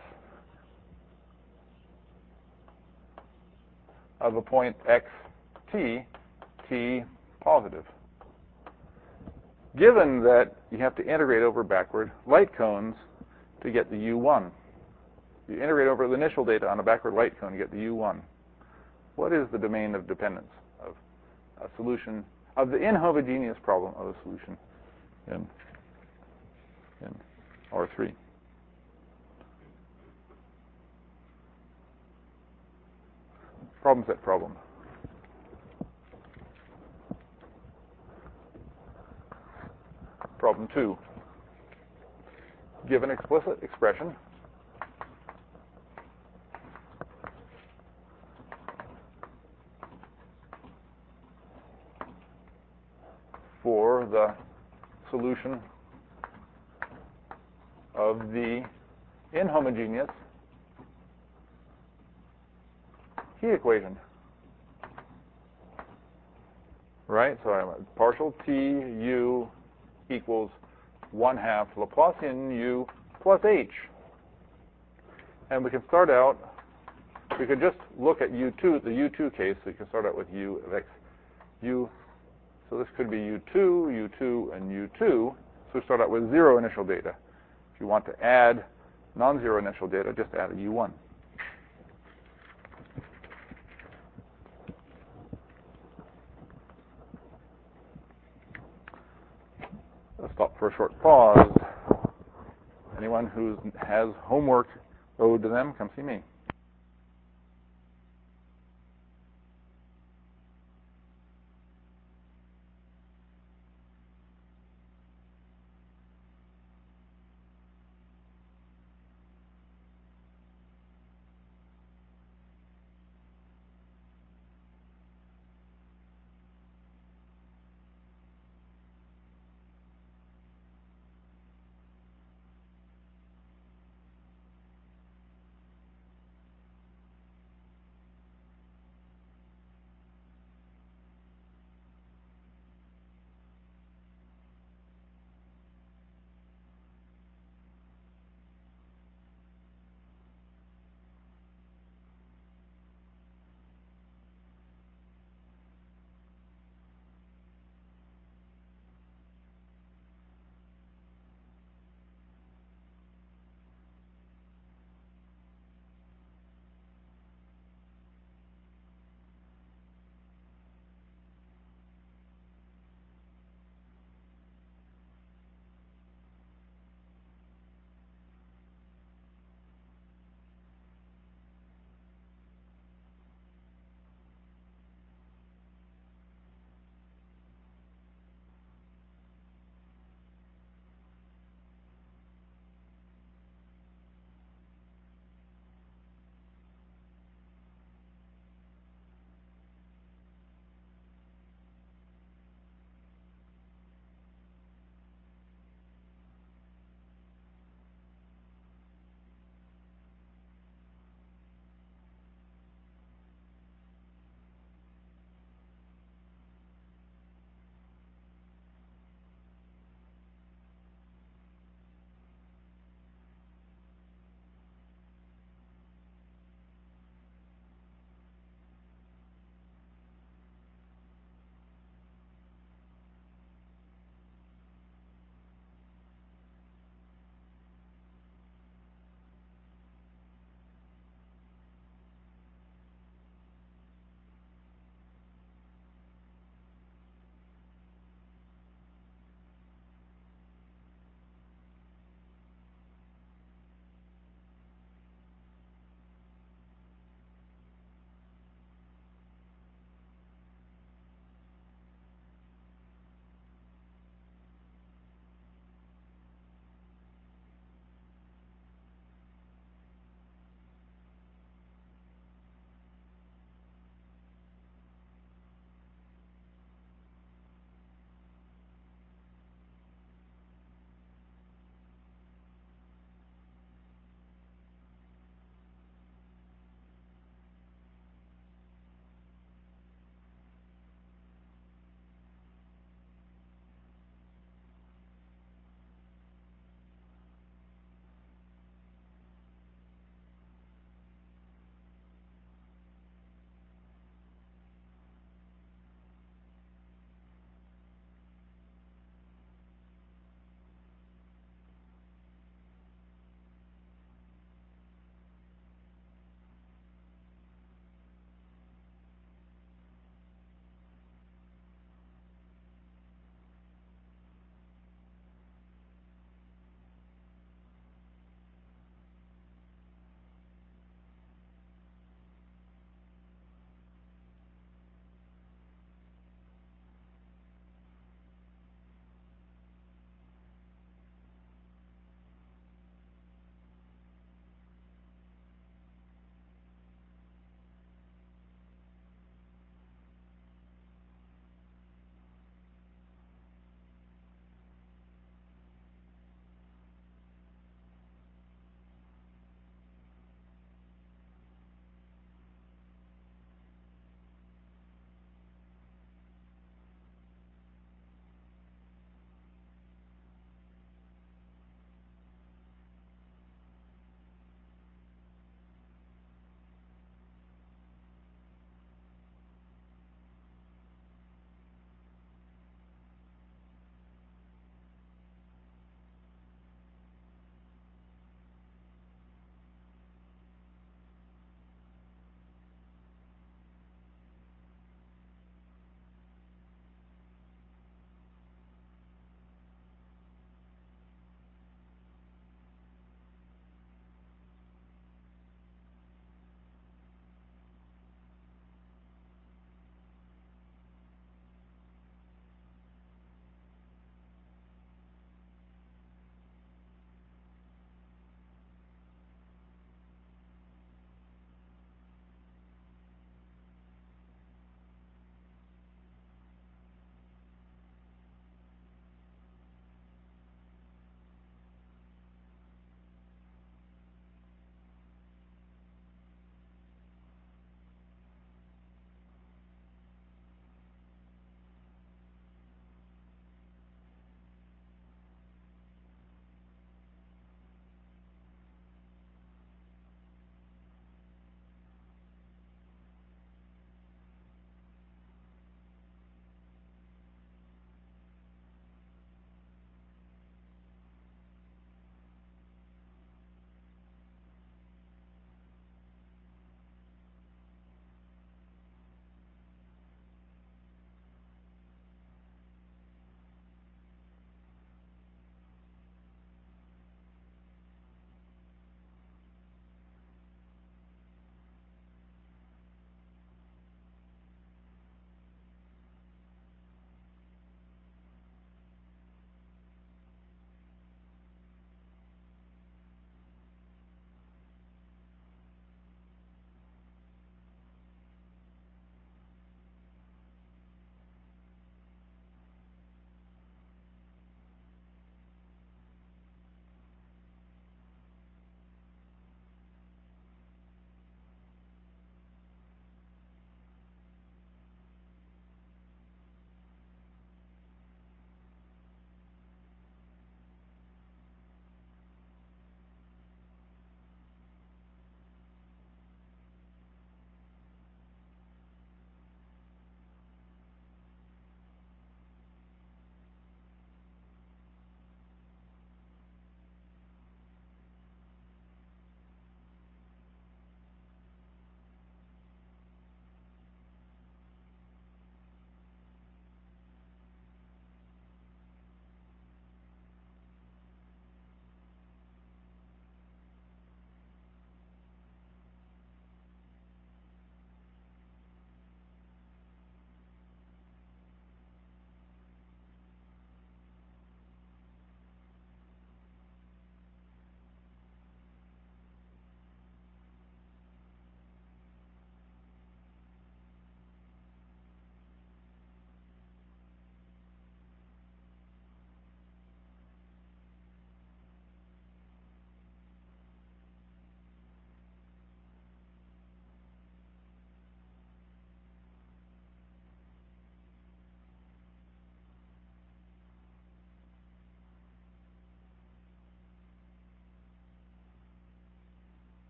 of a point xt, t positive? Given that you have to integrate over backward light cones to get the u1. You integrate over the initial data on a backward light cone to get the u1. What is the domain of dependence of a solution, of the inhomogeneous problem of a solution in R3? Problem set problem. Problem 2. Give an explicit expression for the solution of the inhomogeneous key equation. Right? So I'm at partial t u equals 1/2 Laplacian u plus h. And we can start out, we could just look at u2, the u2 case. So you can start out with u of x. So this could be u2, u2, and u2. So we start out with 0 initial data. If you want to add non-zero initial data, just add a u1. Let's stop for a short pause. Anyone who has homework owed to them, come see me.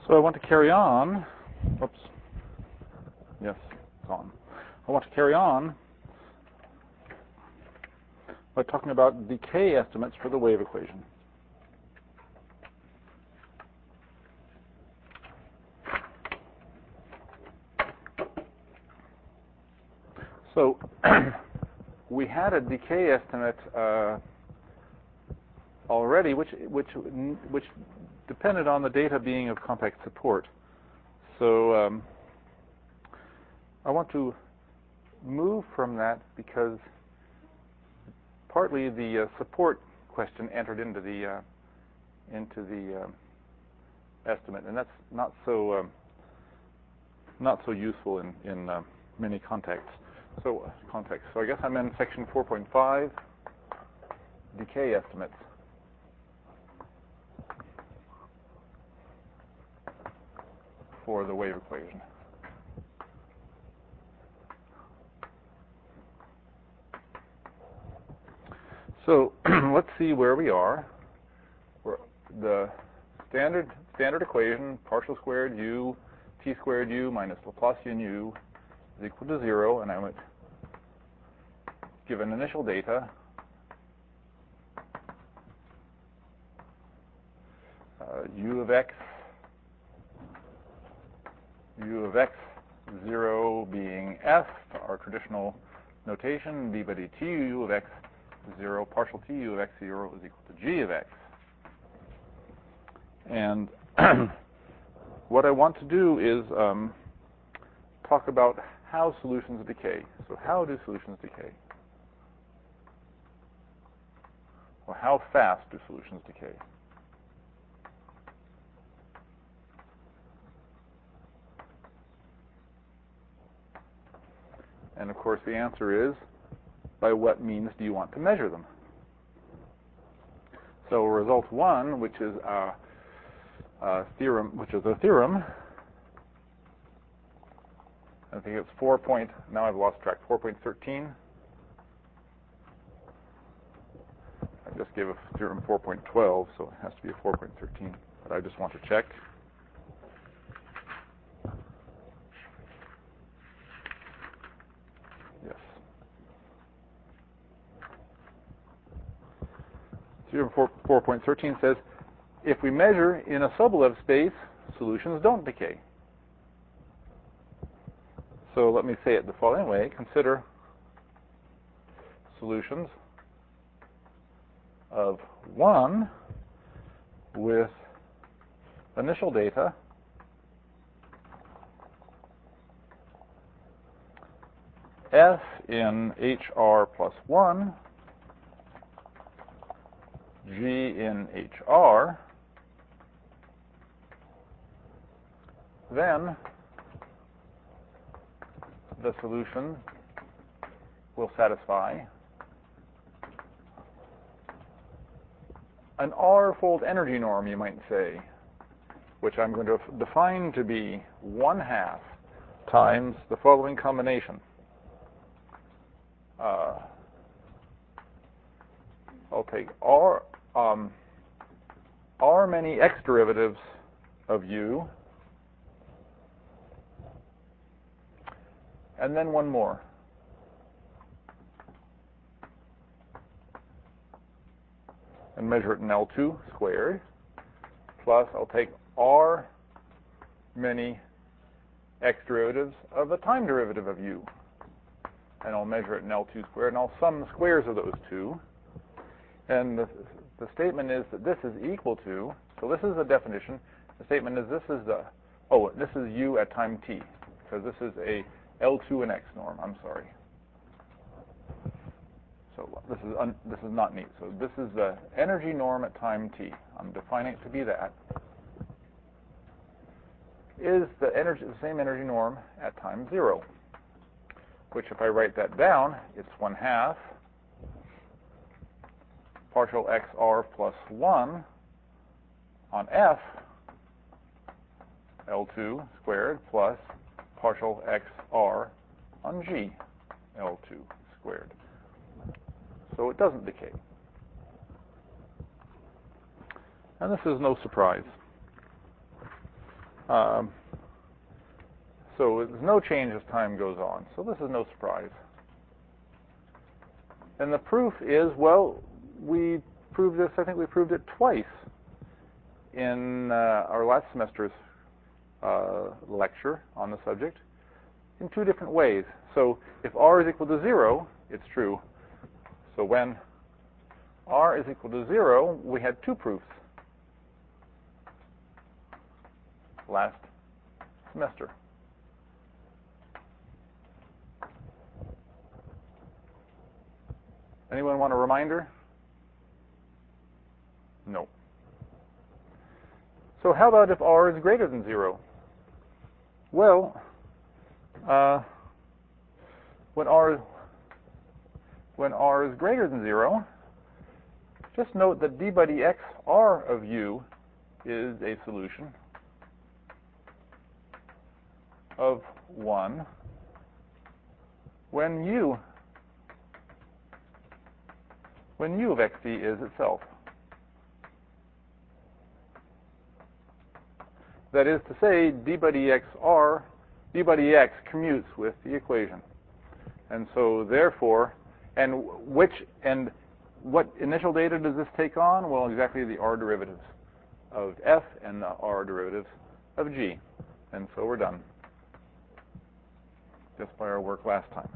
So I want to carry on. Oops. Yes, it's on. I want to carry on by talking about decay estimates for the wave equation. So we had a decay estimate already, which depended on the data being of compact support. So I want to move from that because partly the support question entered into the estimate, and that's not so useful in many contexts. So I guess I'm in section 4.5, decay estimates. For the wave equation. So let's see where we are. The standard equation, partial squared u, t squared u minus Laplacian u is equal to 0, and I would give an initial data. U of x 0 being f, our traditional notation, d by dt u of x 0, partial t u of x 0 is equal to g of x. And what I want to do is talk about how solutions decay. So how do solutions decay? Or how fast do solutions decay? And of course the answer is, by what means do you want to measure them? So result 1, which is a theorem, I think it's now I've lost track, 4.13. I just gave a theorem 4.12, so it has to be a 4.13, but I just want to check. Yes. Theorem 4.13 says, if we measure in a Sobolev space, solutions don't decay. So let me say it the following way. Consider solutions of 1 with initial data f in HR plus 1, g in HR, then the solution will satisfy an R-fold energy norm, you might say, which I'm going to define to be 1/2 times the following combination. I'll take R many x derivatives of u, and then one more. And measure it in L2 squared, plus I'll take R many x derivatives of the time derivative of u, and I'll measure it in L2 squared, and I'll sum the squares of those two. And the statement is that this is equal to, so this is the definition. The statement is this is u at time t, because this is a L2 and x norm. I'm sorry. So this is not neat. So this is the energy norm at time t. I'm defining it to be that. Is the same energy norm at time 0, which if I write that down, it's 1/2 partial xr plus 1 on f L2 squared plus partial xr on g L2 squared. So it doesn't decay. And this is no surprise. So there's no change as time goes on. So this is no surprise. And the proof is, well, we proved this, I think we proved it twice in our last semester's lecture on the subject in two different ways. So if r is equal to 0, it's true. So when r is equal to 0, we had two proofs last semester. Anyone want a reminder? No. So how about if r is greater than 0? Well, when r is greater than 0, just note that d by dx r of u is a solution of 1 when u of xt is itself. That is to say, d by dx commutes with the equation. And so therefore, and what initial data does this take on? Well, exactly the r derivatives of f and the r derivatives of g. And so we're done, just by our work last time.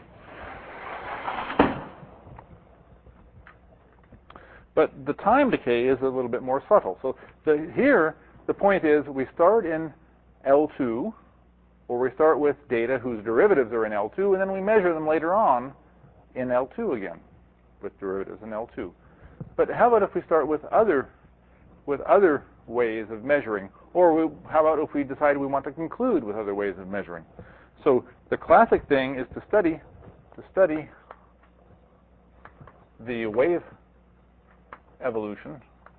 But the time decay is a little bit more subtle. So here, the point is we start in L2, or we start with data whose derivatives are in L2, and then we measure them later on in L2 again, with derivatives in L2. But how about if we start with other ways of measuring? Or how about if we decide we want to conclude with other ways of measuring? So the classic thing is to study the wave evolution.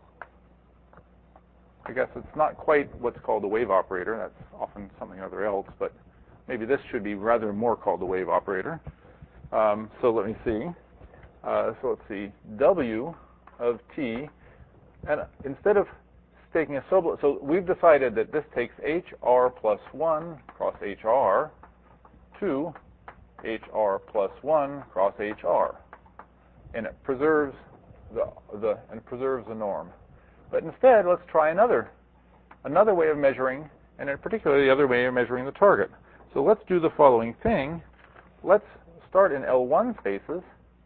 I guess it's not quite what's called a wave operator. That's often something other else, but maybe this should be rather more called the wave operator. So let me see. So let's see. W of t, and instead of taking a sublet, so we've decided that this takes hr plus 1 cross hr to hr plus 1 cross hr, and it preserves the norm. But instead, let's try another way of measuring, and in particular, the other way of measuring the target. So let's do the following thing. Let's start in L1 spaces.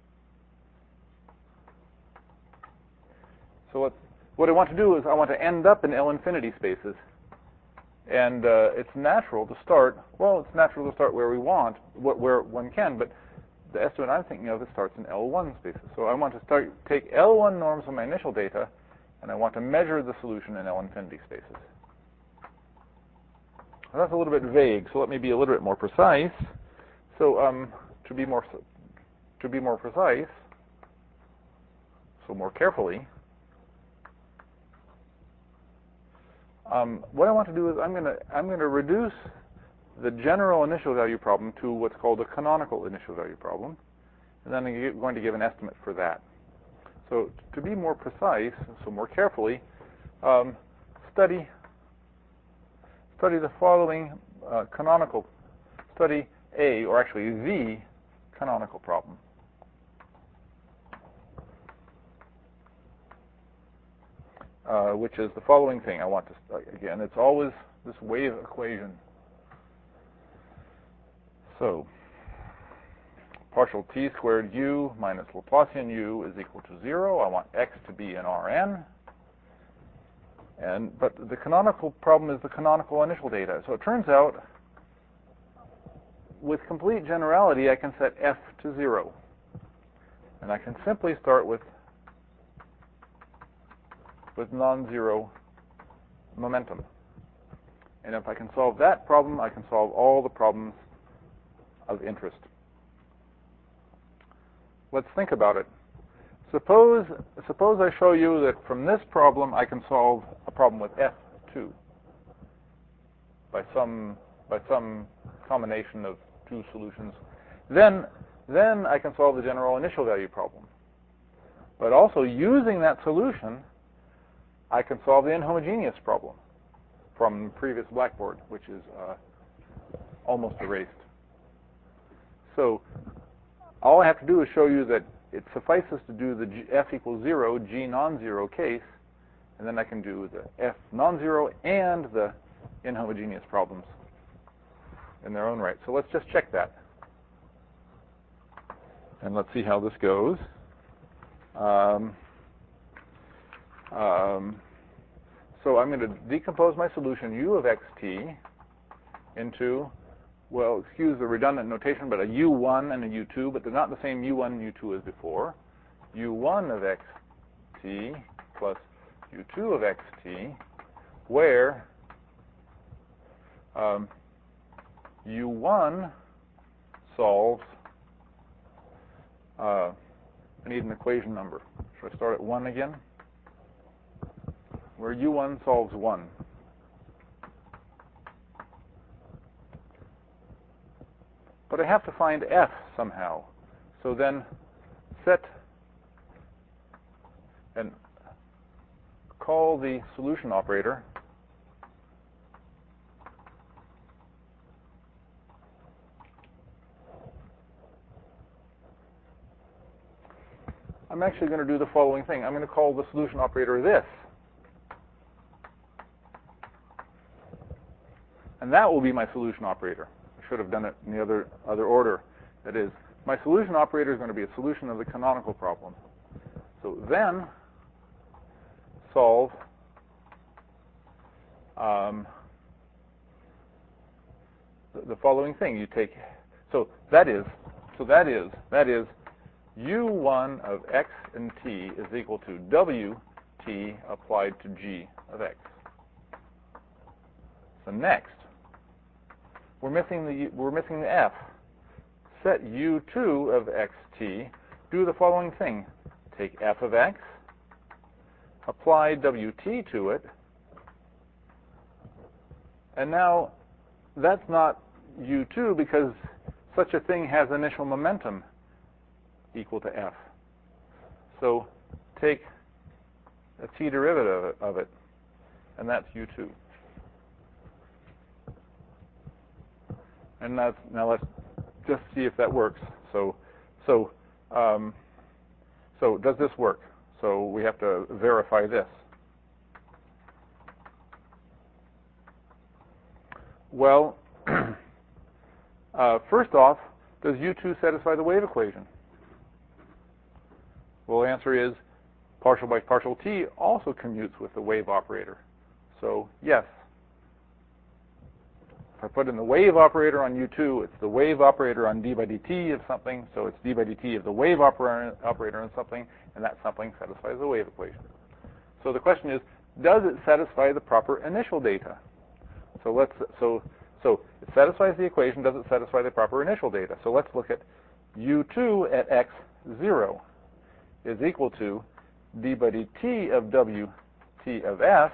So what I want to do is I want to end up in L infinity spaces. And it's natural to start, where we want, where one can, but the estimate I'm thinking of, it starts in L1 spaces. So I want to take L1 norms of my initial data, and I want to measure the solution in L infinity spaces. Now that's a little bit vague, so let me be a little bit more precise. So to be more precise, so more carefully, what I want to do is I'm going to reduce the general initial value problem to what's called a canonical initial value problem, and then I'm going to give an estimate for that. So to be more precise, so more carefully, study the following canonical, study A, or actually the canonical problem. Which is the following thing. I want to, again, it's always this wave equation. So partial t squared u minus Laplacian u is equal to 0. I want x to be in Rn. But the canonical problem is the canonical initial data. So it turns out, with complete generality, I can set f to 0. And I can simply start with non-zero momentum. And if I can solve that problem, I can solve all the problems of interest. Let's think about it. Suppose I show you that from this problem I can solve a problem with f2 by some combination of two solutions. Then I can solve the general initial value problem. But also using that solution, I can solve the inhomogeneous problem. from previous Blackboard, which is almost erased. So all I have to do is show you that it suffices to do the f equals 0, g non-zero case, and then I can do the f non-zero and the inhomogeneous problems in their own right. So let's just check that. And let's see how this goes. So I'm going to decompose my solution u of xt into, well, excuse the redundant notation, but a u1 and a u2, but they're not the same u1 and u2 as before. u1 of xt plus u2 of xt, where u1 solves, I need an equation number. Should I start at 1 again? Where u1 solves 1. But I have to find f somehow. So then set and call the solution operator I'm actually going to do the following thing. I'm going to call the solution operator this. And that will be my solution operator. I should have done it in the other order. That is, my solution operator is going to be a solution of the canonical problem. So then solve the following thing. You take, so that is u1 of x and t is equal to wt applied to g of x. So next, we're missing the f. Set u2 of xt. Do the following thing: take f of x, apply wt to it, and now that's not u2 because such a thing has initial momentum equal to f. So take a t derivative of it, and that's u2. And now let's just see if that works. So does this work? So we have to verify this. Well, first off, does u2 satisfy the wave equation? Well, the answer is partial by partial t also commutes with the wave operator. So yes. If I put in the wave operator on u2, it's the wave operator on d by dt of something, so it's d by dt of the wave operator on something, and that something satisfies the wave equation. So the question is, does it satisfy the proper initial data? So it satisfies the equation, does it satisfy the proper initial data? So let's look at u2 at x0 is equal to d by dt of wt of f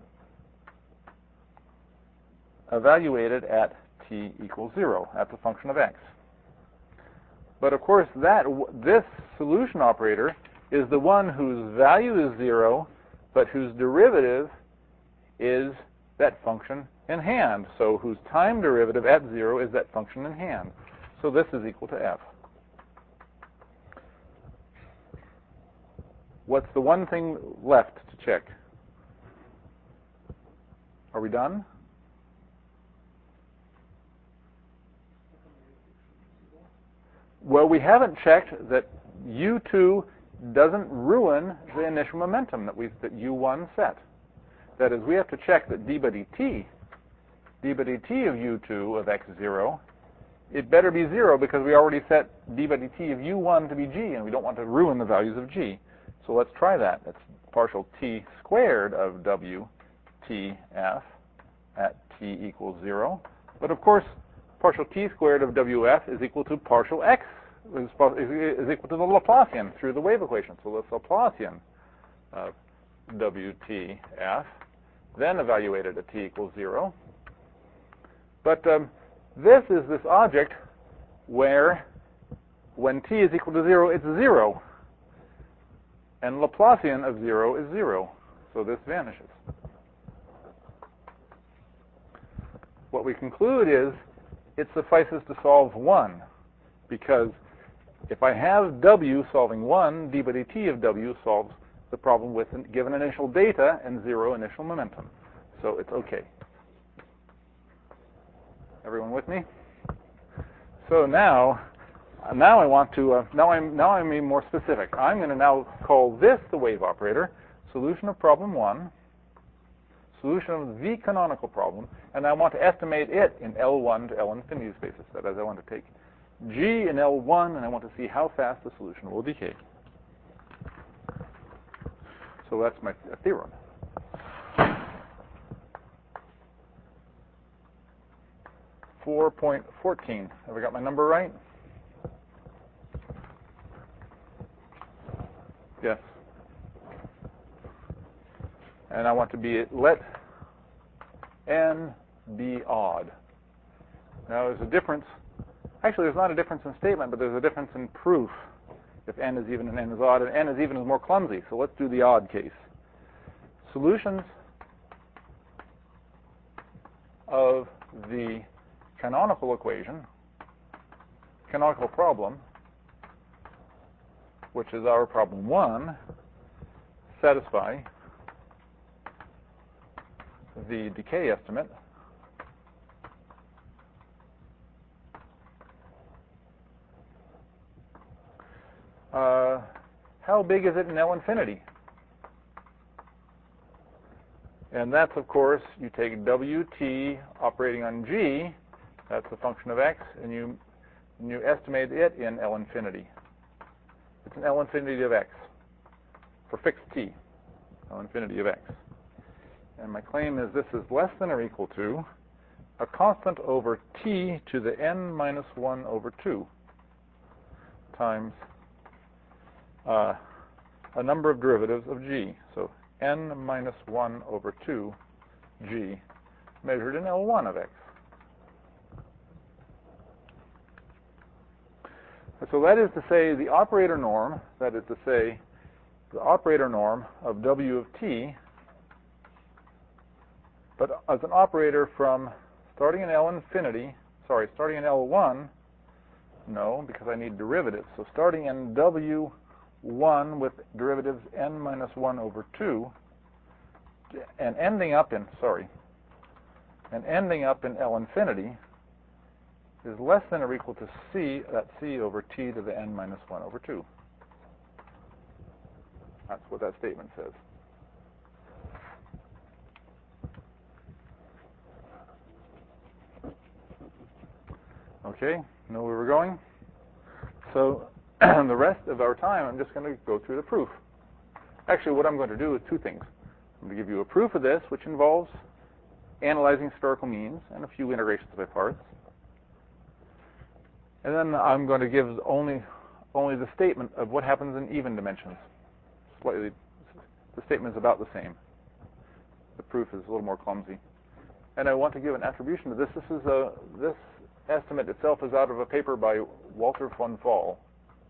evaluated at t equals 0. That's a function of x. But of course, this solution operator is the one whose value is 0, but whose derivative is that function in hand. So whose time derivative at 0 is that function in hand. So this is equal to f. What's the one thing left to check? Are we done? Well, we haven't checked that u2 doesn't ruin the initial momentum that u1 set. That is, we have to check that d by dt of u2 of x0, it better be 0 because we already set d by dt of u1 to be g, and we don't want to ruin the values of g. So let's try that. That's partial t squared of wtf at t equals 0. But of course, partial t squared of wf is equal to partial x, is equal to the Laplacian through the wave equation. So the Laplacian of wtf, then evaluated at t equals 0. But this is this object where when t is equal to 0, it's 0. And Laplacian of 0 is 0. So this vanishes. what we conclude is it suffices to solve 1, because if I have W solving 1, d by dt of W solves the problem with given initial data and 0 initial momentum. So it's okay. Everyone with me? So now I want to, now I'm being more specific. I'm going to now call this the wave operator, solution of problem 1, solution of the canonical problem, and I want to estimate it in L1 to L infinity spaces. That is, I want to take G in L1, and I want to see how fast the solution will decay. So that's my theorem. .14. Have I got my number right? Yes. And I want to be let n be odd. Now there's a difference. Actually, there's not a difference in statement, but there's a difference in proof. If n is even and n is odd, and n is even is more clumsy. So let's do the odd case. Solutions of the canonical equation, canonical problem, which is our problem 1, satisfy the decay estimate how big is it in L infinity? And that's, of course, you take Wt operating on G, that's a function of x, and you estimate it in L infinity. It's an L infinity of x for fixed t, L infinity of x. And my claim is this is less than or equal to a constant over t to the n minus 1 over 2 times a number of derivatives of g. So n minus 1 over 2 g measured in L1 of x. So that is to say the operator norm, that is to say the operator norm of W of t, but as an operator from starting in starting in L1, no, because I need derivatives. So starting in W1 with derivatives n minus 1 over 2, and ending up in L infinity is less than or equal to c, that's c over t to the n minus 1 over 2. That's what that statement says. Okay, know where we're going? So the rest of our time, I'm just going to go through the proof. Actually, what I'm going to do is 2 things. I'm going to give you a proof of this, which involves analyzing spherical means and a few integrations by parts. And then I'm going to give only the statement of what happens in even dimensions. Slightly, the statement is about the same. The proof is a little more clumsy. And I want to give an attribution to this. This estimate itself is out of a paper by Walter von Fall.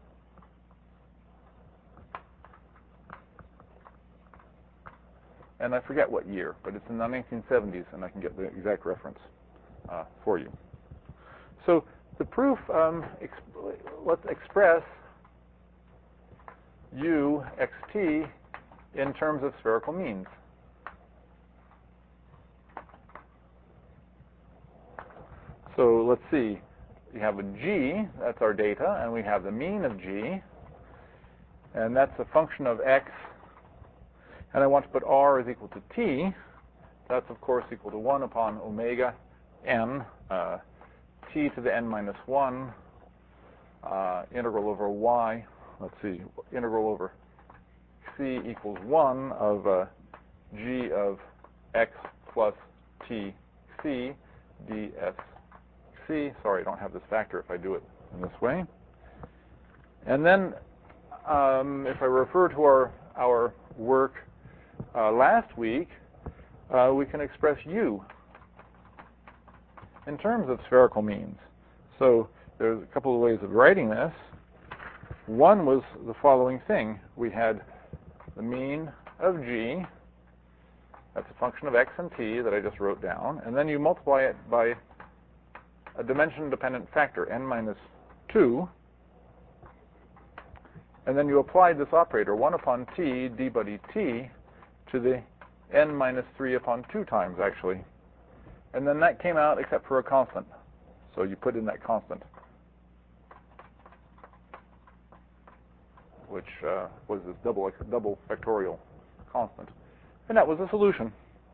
And I forget what year, but it's in the 1970s, and I can get the exact reference for you. So the proof, let's express u xt in terms of spherical means. So let's see. We have a g, that's our data, and we have the mean of g, and that's a function of x. And I want to put r is equal to t. That's, of course, equal to 1 upon omega n, t to the n minus 1, integral over y. Let's see, integral over c equals 1 of g of x plus t c dsc. Sorry, I don't have this factor if I do it in this way. And then if I refer to our work last week, we can express u in terms of spherical means. So there's a couple of ways of writing this. One was the following thing. We had the mean of g That's a function of x and t that I just wrote down. And then you multiply it by a dimension-dependent factor, n minus 2. And then you apply this operator, 1 upon t d by dt, to the n minus 3 upon 2 times, actually. And then that came out except for a constant. So you put in that constant, which was this double factorial constant. And that was the solution.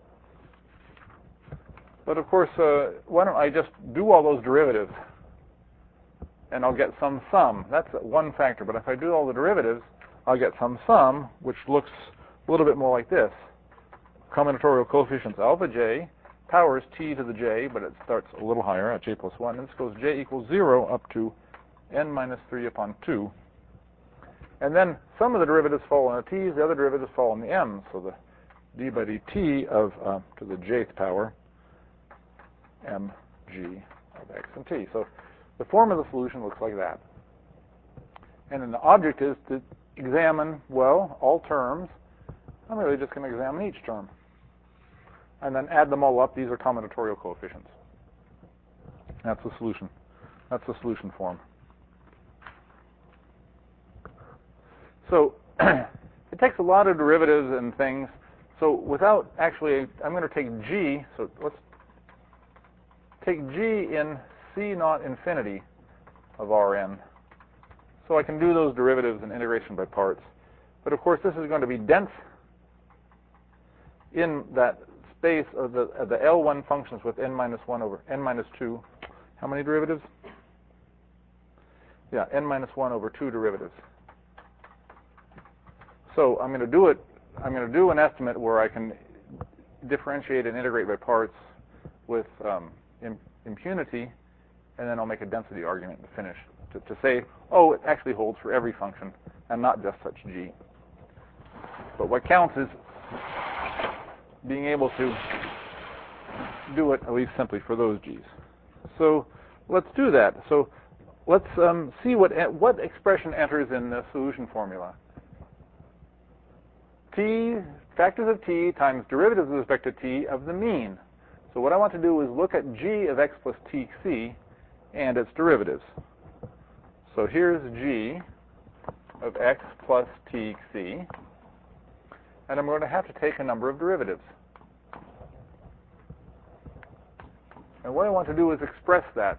But of course, why don't I just do all those derivatives, and I'll get some sum. That's one factor, but if I do all the derivatives, I'll get some sum, which looks a little bit more like this. Combinatorial coefficients alpha j, powers t to the j, but it starts a little higher at j plus 1. And this goes j equals 0 up to n minus 3 upon 2. And then some of the derivatives fall on the t's, the other derivatives fall on the m's. So the d by dt of to the jth power mg of x and t. So the form of the solution looks like that. And then the object is to examine, well, all terms. I'm really just going to examine each term. And then add them all up. These are combinatorial coefficients. That's the solution. That's the solution form. So it takes a lot of derivatives and things. So without actually, I'm going to take g. So let's take g in c naught infinity of Rn. So I can do those derivatives and integration by parts. But of course, this is going to be dense in that space of the L1 functions with n minus 1 over n minus 2. How many derivatives? Yeah, n minus 1 over 2 derivatives. So I'm going to do it. I'm going to do an estimate where I can differentiate and integrate by parts with impunity, and then I'll make a density argument to finish to say, oh, it actually holds for every function and not just such g. But what counts is being able to do it at least simply for those g's. So let's do that. So let's see what expression enters in the solution formula. T, factors of t times derivatives with respect to t of the mean. So what I want to do is look at g of x plus tc and its derivatives. So here's g of x plus tc, and I'm going to have to take a number of derivatives. And what I want to do is express that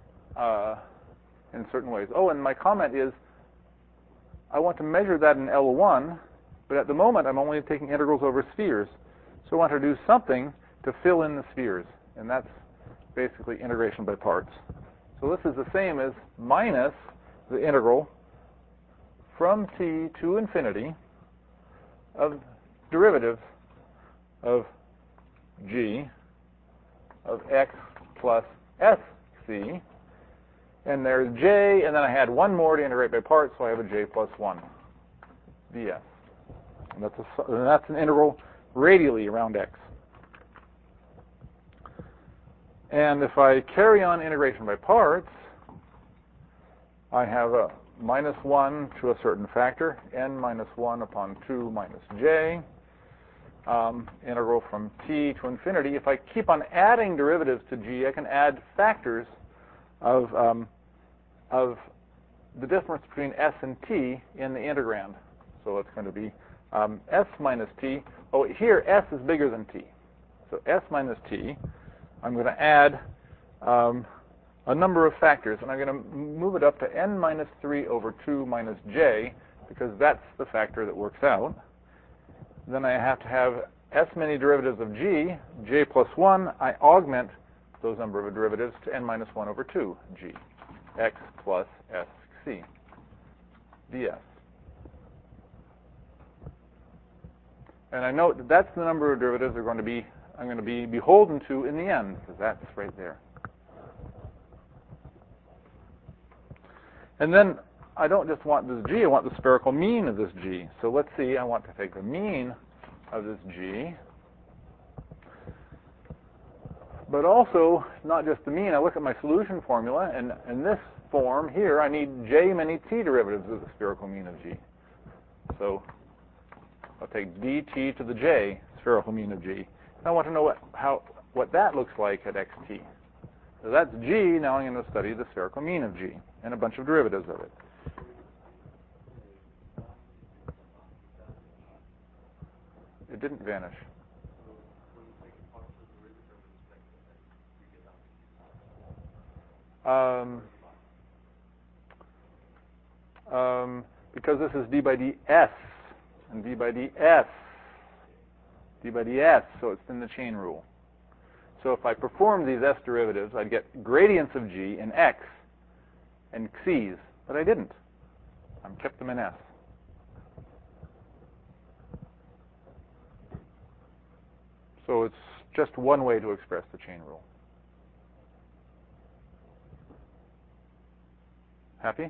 in certain ways. Oh, and my comment is I want to measure that in L1, but at the moment I'm only taking integrals over spheres. So I want to do something to fill in the spheres, and that's basically integration by parts. So this is the same as minus the integral from t to infinity of derivatives of g of x plus sc, and there's j, and then I had one more to integrate by parts, so I have a j plus 1 ds. And that's an integral radially around x. And if I carry on integration by parts, I have a minus 1 to a certain factor, n minus 1 upon 2 minus j, integral from t to infinity. If I keep on adding derivatives to g, I can add factors of the difference between s and t in the integrand. So it's going to be s minus t. Oh, here s is bigger than t. So s minus t, I'm going to add a number of factors, and I'm going to move it up to n minus 3 over 2 minus j, because that's the factor that works out. Then I have to have s many derivatives of g, j plus 1. I augment those number of derivatives to n minus 1 over 2 g, x plus sc ds. And I note that that's the number of derivatives I'm going to be beholden to in the end, because that's right there. And then I don't just want this g, I want the spherical mean of this g. So let's see, I want to take the mean of this g, but also not just the mean. I look at my solution formula, and in this form here, I need j many t derivatives of the spherical mean of g. So I'll take dt to the j spherical mean of G. And I want to know what that looks like at xt. So that's G. Now I'm going to study the spherical mean of G and a bunch of derivatives of it. It didn't vanish. Because this is d by ds and d by ds, d by ds, so it's in the chain rule. So if I perform these s derivatives, I'd get gradients of g in x and x's, but I didn't. I kept them in s. So it's just one way to express the chain rule. Happy?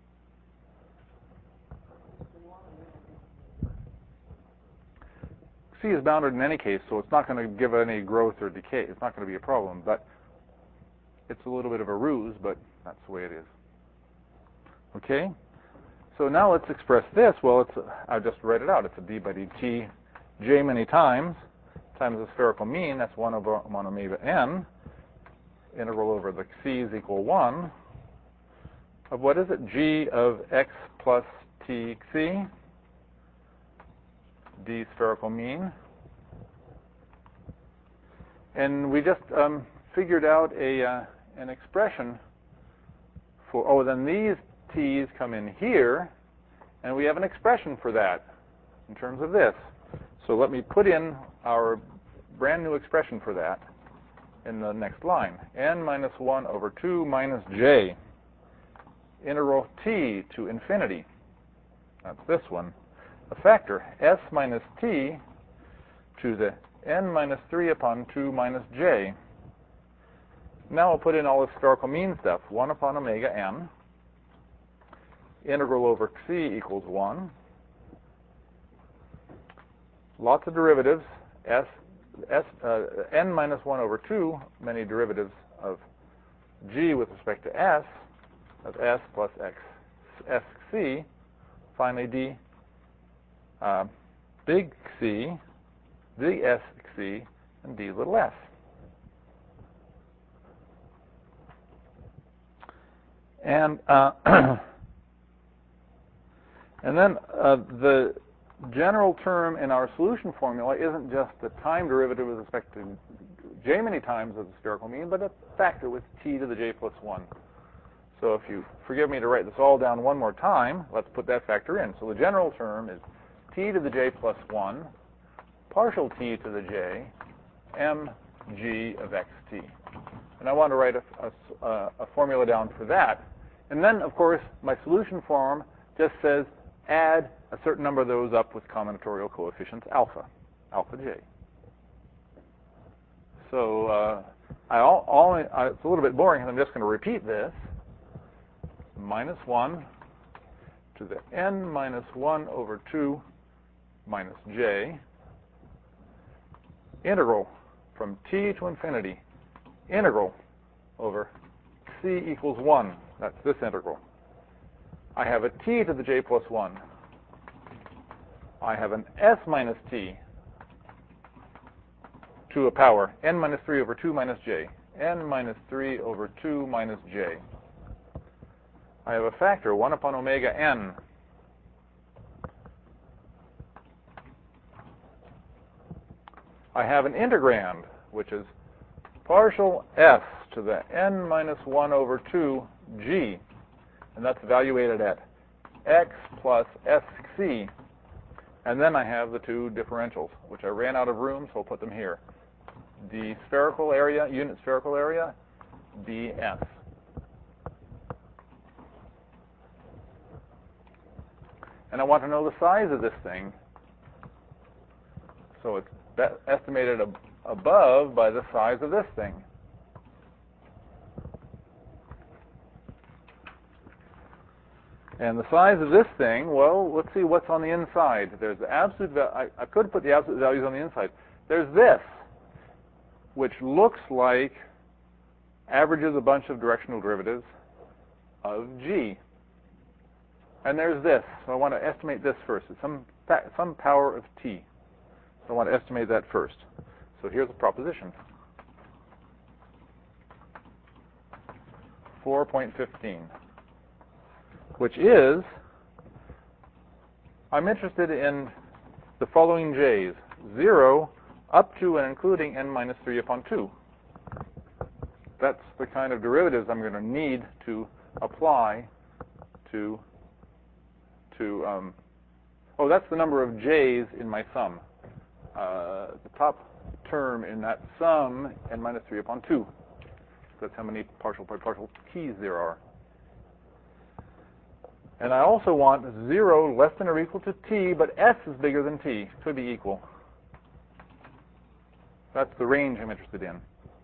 C is bounded in any case, so it's not going to give any growth or decay. It's not going to be a problem, but it's a little bit of a ruse, but that's the way it is. Okay? So now let's express this. Well, I'll just write it out. It's a d by dt j many times the spherical mean. That's 1 over 1 omega n. Integral over the x's equal 1 of what is it? G of x plus t xc. D spherical mean. And we just figured out an expression for, then these t's come in here, and we have an expression for that in terms of this. So let me put in our brand new expression for that in the next line. N minus 1 over 2 minus j, integral t to infinity. That's this one. A factor, s minus t to the n minus 3 upon 2 minus j. Now I'll put in all the spherical mean stuff. 1 upon omega n. Integral over c equals 1. Lots of derivatives. N minus 1 over 2, many derivatives of g with respect to s, of s plus x, sc. Finally, d big C, big S C, and d little s. And and then the general term in our solution formula isn't just the time derivative with respect to j many times of the spherical mean, but a factor with t to the j plus 1. So if you forgive me to write this all down one more time, let's put that factor in. So the general term is t to the j plus 1, partial t to the j, mg of xt. And I want to write a formula down for that. And then, of course, my solution form just says add a certain number of those up with combinatorial coefficients alpha j. So it's a little bit boring, and I'm just going to repeat this. Minus 1 to the n minus 1 over 2 minus j, integral from t to infinity, integral over c equals 1. That's this integral. I have a t to the j plus 1. I have an s minus t to a power, n minus 3 over 2 minus j, n minus 3 over 2 minus j. I have a factor, 1 upon omega n. I have an integrand, which is partial s to the n minus 1 over 2 g. And that's evaluated at x plus sc. And then I have the two differentials, which I ran out of room, so I'll put them here. The spherical area, unit spherical area, ds. And I want to know the size of this thing. So it's estimated above by the size of this thing. And the size of this thing, well, let's see what's on the inside. There's the absolute I could put the absolute values on the inside. There's this, which looks like averages a bunch of directional derivatives of g. And there's this. So I want to estimate this first. It's some power of t. I want to estimate that first. So here's a proposition. 4.15, which is, I'm interested in the following j's, 0 up to and including n minus 3 upon 2. That's the kind of derivatives I'm going to need to apply to oh, that's the number of j's in my sum. The top term in that sum, n minus 3 upon 2. That's how many partial by partial t's there are. And I also want 0 less than or equal to t, but s is bigger than t to be equal. That's the range I'm interested in.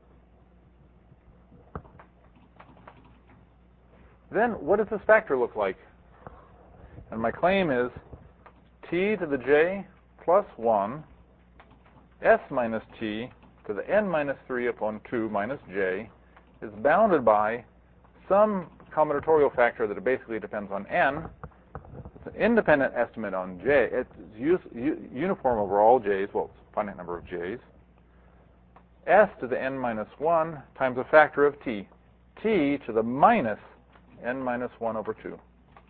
Then what does this factor look like? And my claim is t to the j plus 1, s minus t to the n minus 3 upon 2 minus j is bounded by some combinatorial factor that basically depends on n. It's an independent estimate on j. It's uniform over all j's. Well, it's a finite number of j's. S to the n minus 1 times a factor of t. T to the minus n minus 1 over 2.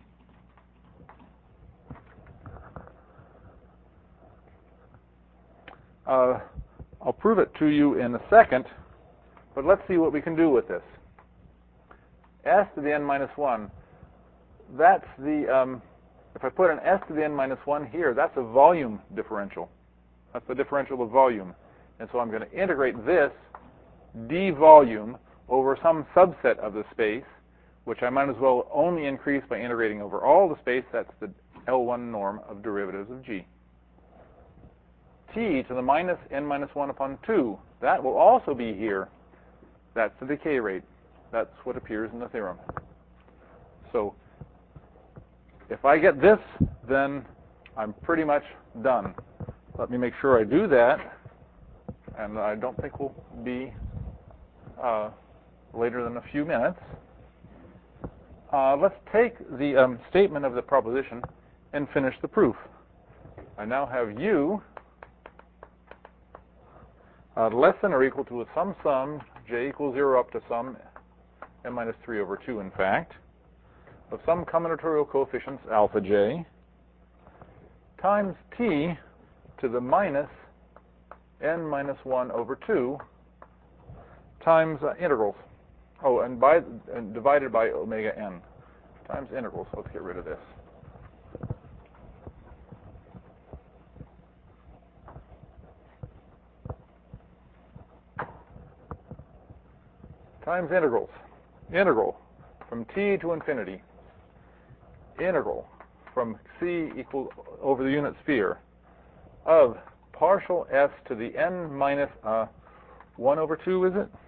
I'll prove it to you in a second, but let's see what we can do with this. S to the n minus 1, that's the, if I put an s to the n minus 1 here, that's a volume differential. That's the differential of volume. And so I'm going to integrate this d volume over some subset of the space, which I might as well only increase by integrating over all the space. That's the L1 norm of derivatives of g. T to the minus n minus 1 upon 2, that will also be here. That's the decay rate. That's what appears in the theorem. So if I get this, then I'm pretty much done. Let me make sure I do that, and I don't think we'll be later than a few minutes. Let's take the statement of the proposition and finish the proof. I now have u less than or equal to some sum, j equals 0 up to some n minus 3 over 2, in fact, of some combinatorial coefficients alpha j times t to the minus n minus 1 over 2 times integrals. Oh, and divided by omega n times integrals. Let's get rid of this. Times integrals. Integral from t to infinity. Integral from c equal over the unit sphere of partial s to the n minus 1 over 2, is it?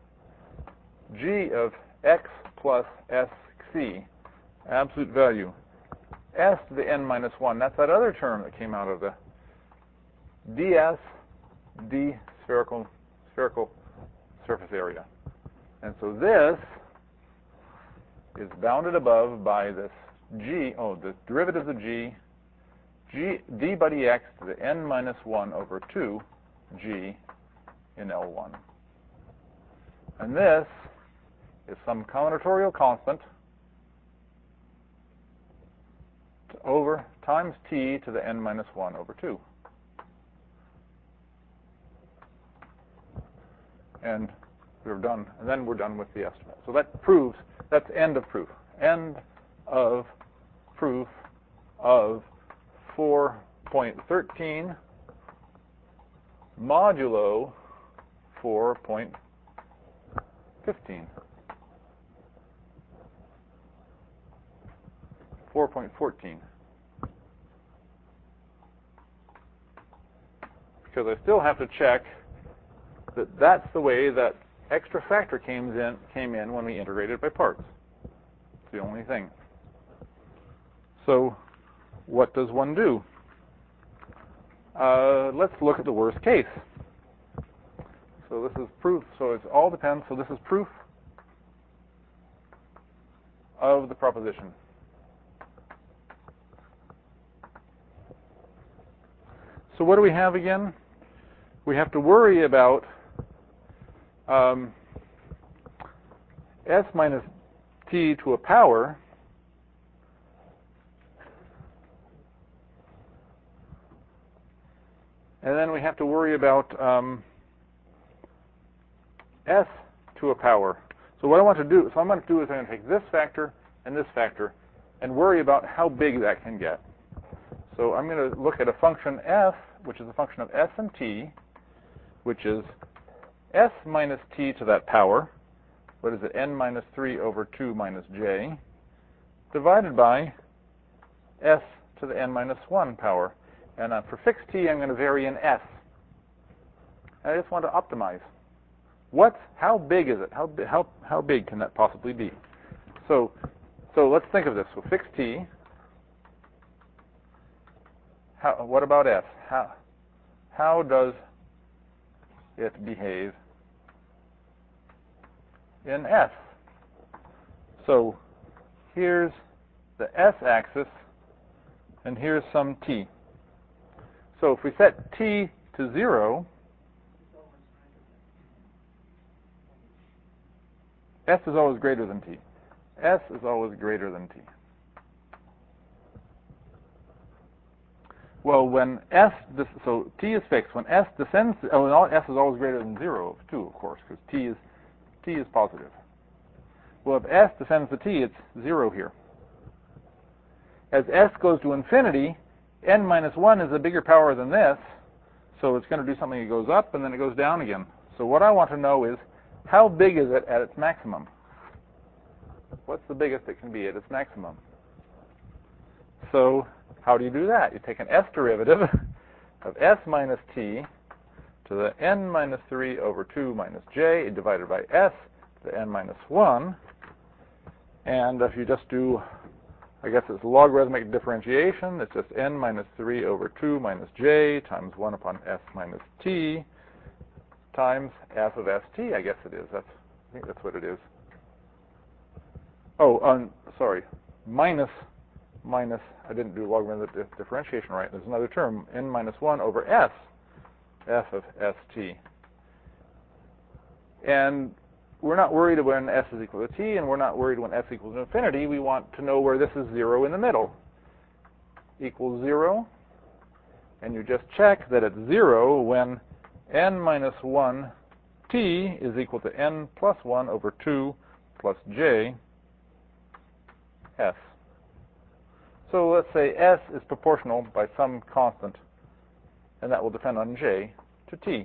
G of x plus sc, absolute value. S to the n minus 1, that's that other term that came out of the ds, d spherical surface area. And so this is bounded above by this g, the derivatives of g, d by dx to the n minus 1 over 2 g in L1. And this is some combinatorial constant over times t to the n minus 1 over 2. And we're done, and then we're done with the estimate. So that proves, that's end of proof. End of proof of 4.13 modulo 4.15. Because I still have to check that that's the way that extra factor came in when we integrated by parts. It's the only thing. So what does one do? Let's look at the worst case. So this is proof. So it all depends. So this is proof of the proposition. So what do we have again? we have to worry about s minus t to a power and then we have to worry about s to a power. So what I want to do, so I'm going to do is I'm going to take this factor and worry about how big that can get. So I'm going to look at a function f, which is a function of s and t, which is s minus t to that power, what is it, n minus 3 over 2 minus j, divided by s to the n minus 1 power. And for fixed t, I'm going to vary in s. And I just want to optimize. How big is it? How big can that possibly be? So let's think of this. So fixed t. What about s? How does it behave in s? So here's the s-axis, and here's some t. So if we set t to 0, s is always greater than t. S is always greater than t. Well, when so t is fixed. When s descends, s is always greater than 0 too, of course, because t is positive. Well, if s descends to t, it's 0 here. As s goes to infinity, n minus 1 is a bigger power than this, so it's going to do something. It goes up, and then it goes down again. So what I want to know is, how big is it at its maximum? What's the biggest it can be at its maximum? So how do you do that? You take an s derivative of s minus t to the n minus 3 over 2 minus j divided by s to the n minus 1. And if you just do, I guess it's logarithmic differentiation, it's just n minus 3 over 2 minus j times 1 upon s minus t times f of st, I guess it is. I think that's what it is. Oh, sorry. Minus, I didn't do logarithmic differentiation right. There's another term, n minus 1 over s, f of st. And we're not worried when s is equal to t, and we're not worried when s equals to infinity. We want to know where this is 0 in the middle. Equals 0, and you just check that it's 0 when n minus 1 t is equal to n plus 1 over 2 plus j s. So let's say s is proportional by some constant, and that will depend on j, to t.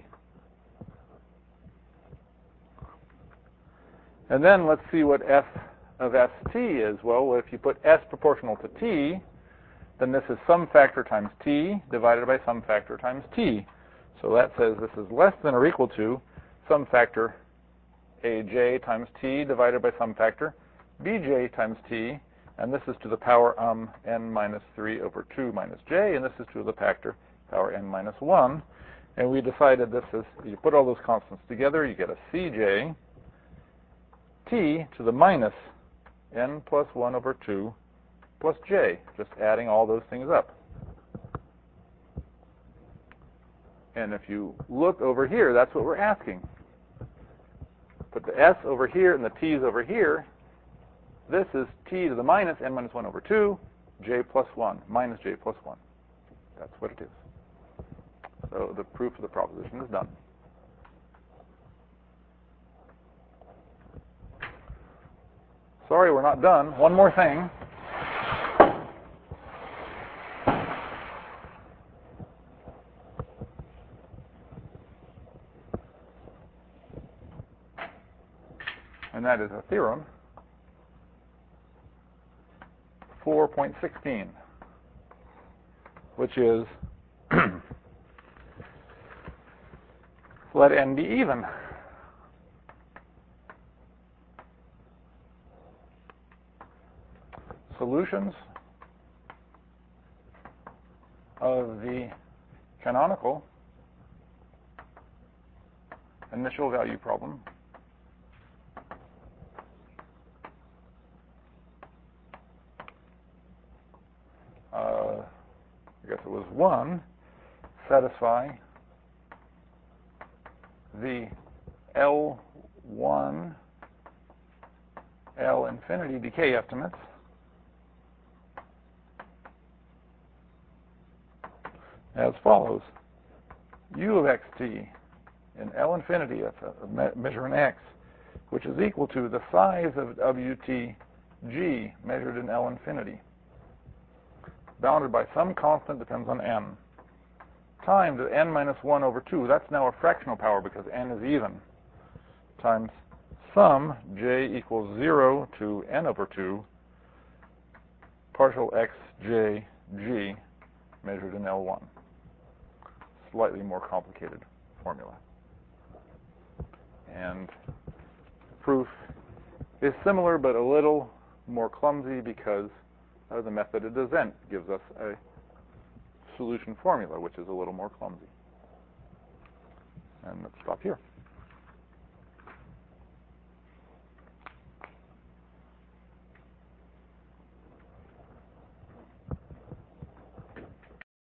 And then let's see what f of st is. Well, if you put s proportional to t, then this is some factor times t divided by some factor times t. So that says this is less than or equal to some factor aj times t divided by some factor bj times t, and this is to the power n minus 3 over 2 minus j, and this is to the factor power n minus 1. And we decided this is, you put all those constants together, you get a cj t to the minus n plus 1 over 2 plus j, just adding all those things up. And if you look over here, that's what we're asking. Put the s over here and the t's over here. This is t to the minus n minus 1 over 2, j plus 1, minus j plus 1. That's what it is. So the proof of the proposition is done. Sorry, we're not done. One more thing. And that is a theorem 4.16, which is let n be even. Solutions of the canonical initial value problem I guess it was 1, satisfy the L1, L infinity decay estimates as follows. U of xt in L infinity, that's a measure in x, which is equal to the size of WT G measured in L infinity, bounded by some constant depends on n, times n minus 1 over 2. That's now a fractional power because n is even, times sum j equals 0 to n over 2 partial xj g measured in L1. Slightly more complicated formula. And proof is similar but a little more clumsy because the method of descent gives us a solution formula which is a little more clumsy. And let's stop here.